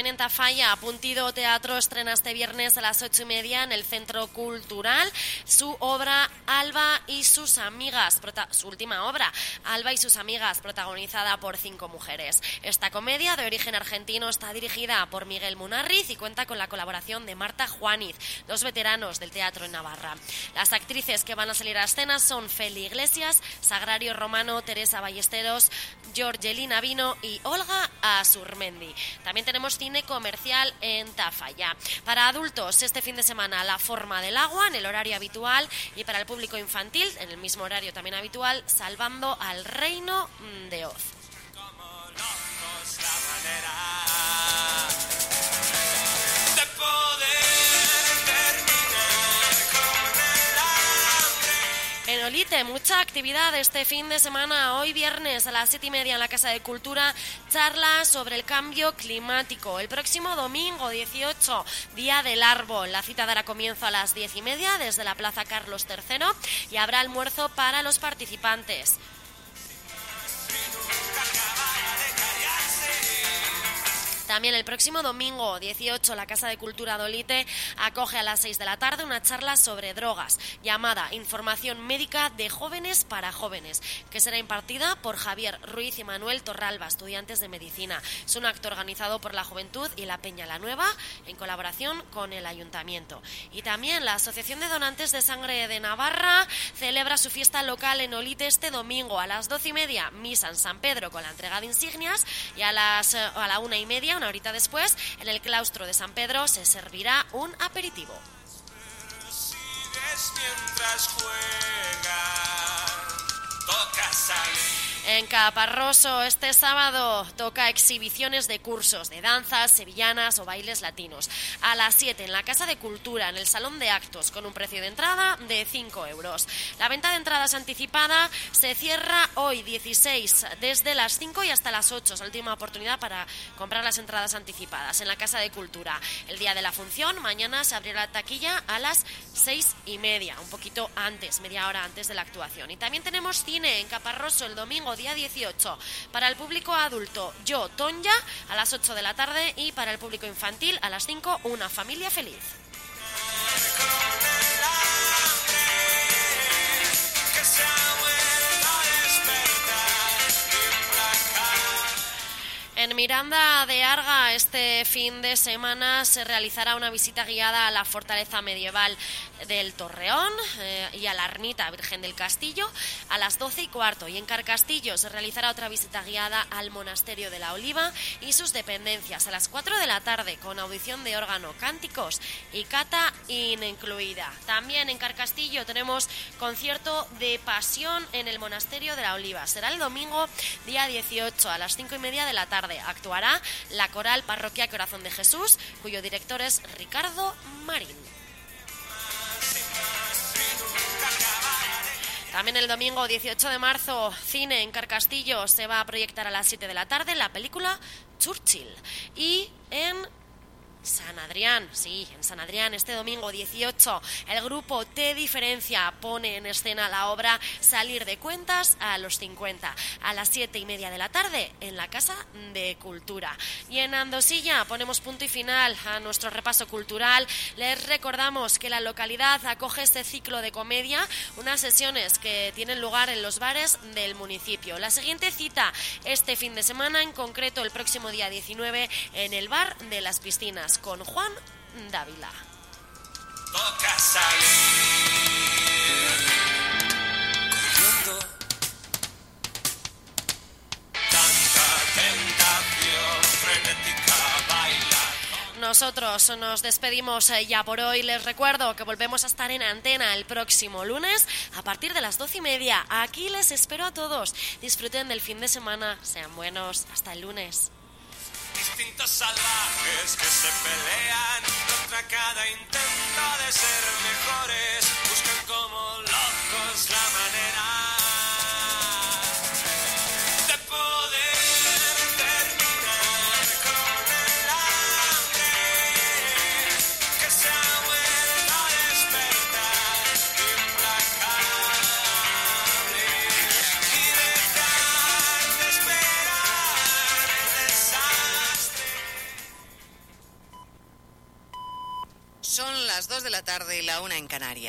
también en Tafalla, Puntido Teatro estrena este viernes a las ocho y media en el Centro Cultural su obra Alba y sus amigas, prota- su última obra, Alba y sus amigas, protagonizada por cinco mujeres. Esta comedia de origen argentino está dirigida por Miguel Munarriz y cuenta con la colaboración de Marta Juaniz, dos veteranos del teatro en Navarra. Las actrices que van a salir a escena son Feli Iglesias, Sagrario Romano, Teresa Ballesteros, Georgelina Vino y Olga Asurmendi. También tenemos cine comercial en Tafalla. Para adultos, este fin de semana, La forma del agua en el horario habitual, y para el público infantil, en el mismo horario también habitual, Salvando al Reino de Oz. En Olite, mucha actividad este fin de semana. Hoy viernes a las siete y media en la Casa de Cultura, charla sobre el cambio climático. El próximo domingo dieciocho, Día del Árbol. La cita dará comienzo a las diez y media desde la Plaza Carlos tercero y habrá almuerzo para los participantes. También el próximo domingo dieciocho, la Casa de Cultura de Olite acoge a las seis de la tarde una charla sobre drogas llamada Información Médica de Jóvenes para Jóvenes, que será impartida por Javier Ruiz y Manuel Torralba, estudiantes de medicina. Es un acto organizado por la Juventud y la Peña La Nueva en colaboración con el Ayuntamiento. Y también la Asociación de Donantes de Sangre de Navarra celebra su fiesta local en Olite este domingo a las doce y media, misa en San Pedro con la entrega de insignias, y a las a la una y media, una horita después, en el claustro de San Pedro se servirá un aperitivo. Mientras juegas, toca salir. En Caparroso este sábado toca exhibiciones de cursos de danzas, sevillanas o bailes latinos. A las siete en la Casa de Cultura, en el Salón de Actos, con un precio de entrada de cinco euros. La venta de entradas anticipada se cierra hoy dieciséis, desde las cinco y hasta las ocho. Es la última oportunidad para comprar las entradas anticipadas en la Casa de Cultura. El día de la función, mañana se abrirá la taquilla a las seis y media, un poquito antes, media hora antes de la actuación. Y también tenemos cine en Caparroso el domingo día dieciocho. Para el público adulto, Yo, Tonya, a las ocho de la tarde, y para el público infantil, a las cinco, Una familia feliz. En Miranda de Arga este fin de semana se realizará una visita guiada a la fortaleza medieval del Torreón eh, y a la ermita Virgen del Castillo a las doce y cuarto. Y en Carcastillo se realizará otra visita guiada al Monasterio de la Oliva y sus dependencias a las cuatro de la tarde, con audición de órgano, cánticos y cata incluida. También en Carcastillo tenemos concierto de pasión en el Monasterio de la Oliva. Será el domingo día dieciocho a las cinco y media de la tarde. Actuará la Coral Parroquia Corazón de Jesús, cuyo director es Ricardo Marín. También el domingo dieciocho de marzo, cine en Carcastillo, se va a proyectar a las siete de la tarde la película Churchill. Y en San Adrián, sí, en San Adrián, este domingo dieciocho, el grupo Te Diferencia pone en escena la obra Salir de cuentas a los cincuenta, a las siete y media de la tarde, en la Casa de Cultura. Y en Andosilla ponemos punto y final a nuestro repaso cultural. Les recordamos que la localidad acoge este ciclo de comedia, unas sesiones que tienen lugar en los bares del municipio. La siguiente cita este fin de semana, en concreto el próximo día diecinueve, en el Bar de las Piscinas, con Juan Dávila. Toca salir. Corriendo. Tanta tentación frenética bailar. Nosotros nos despedimos ya por hoy. Les recuerdo que volvemos a estar en antena el próximo lunes a partir de las doce y media. Aquí les espero a todos. Disfruten del fin de semana. Sean buenos. Hasta el lunes. Distintos salvajes que se pelean contra cada intento de ser mejores, buscan como locos la manera de poder terminar con el hambre que se ha vuelto a despertar implacable y dejar de esperar el desastre. las dos de la tarde y la una en Canarias.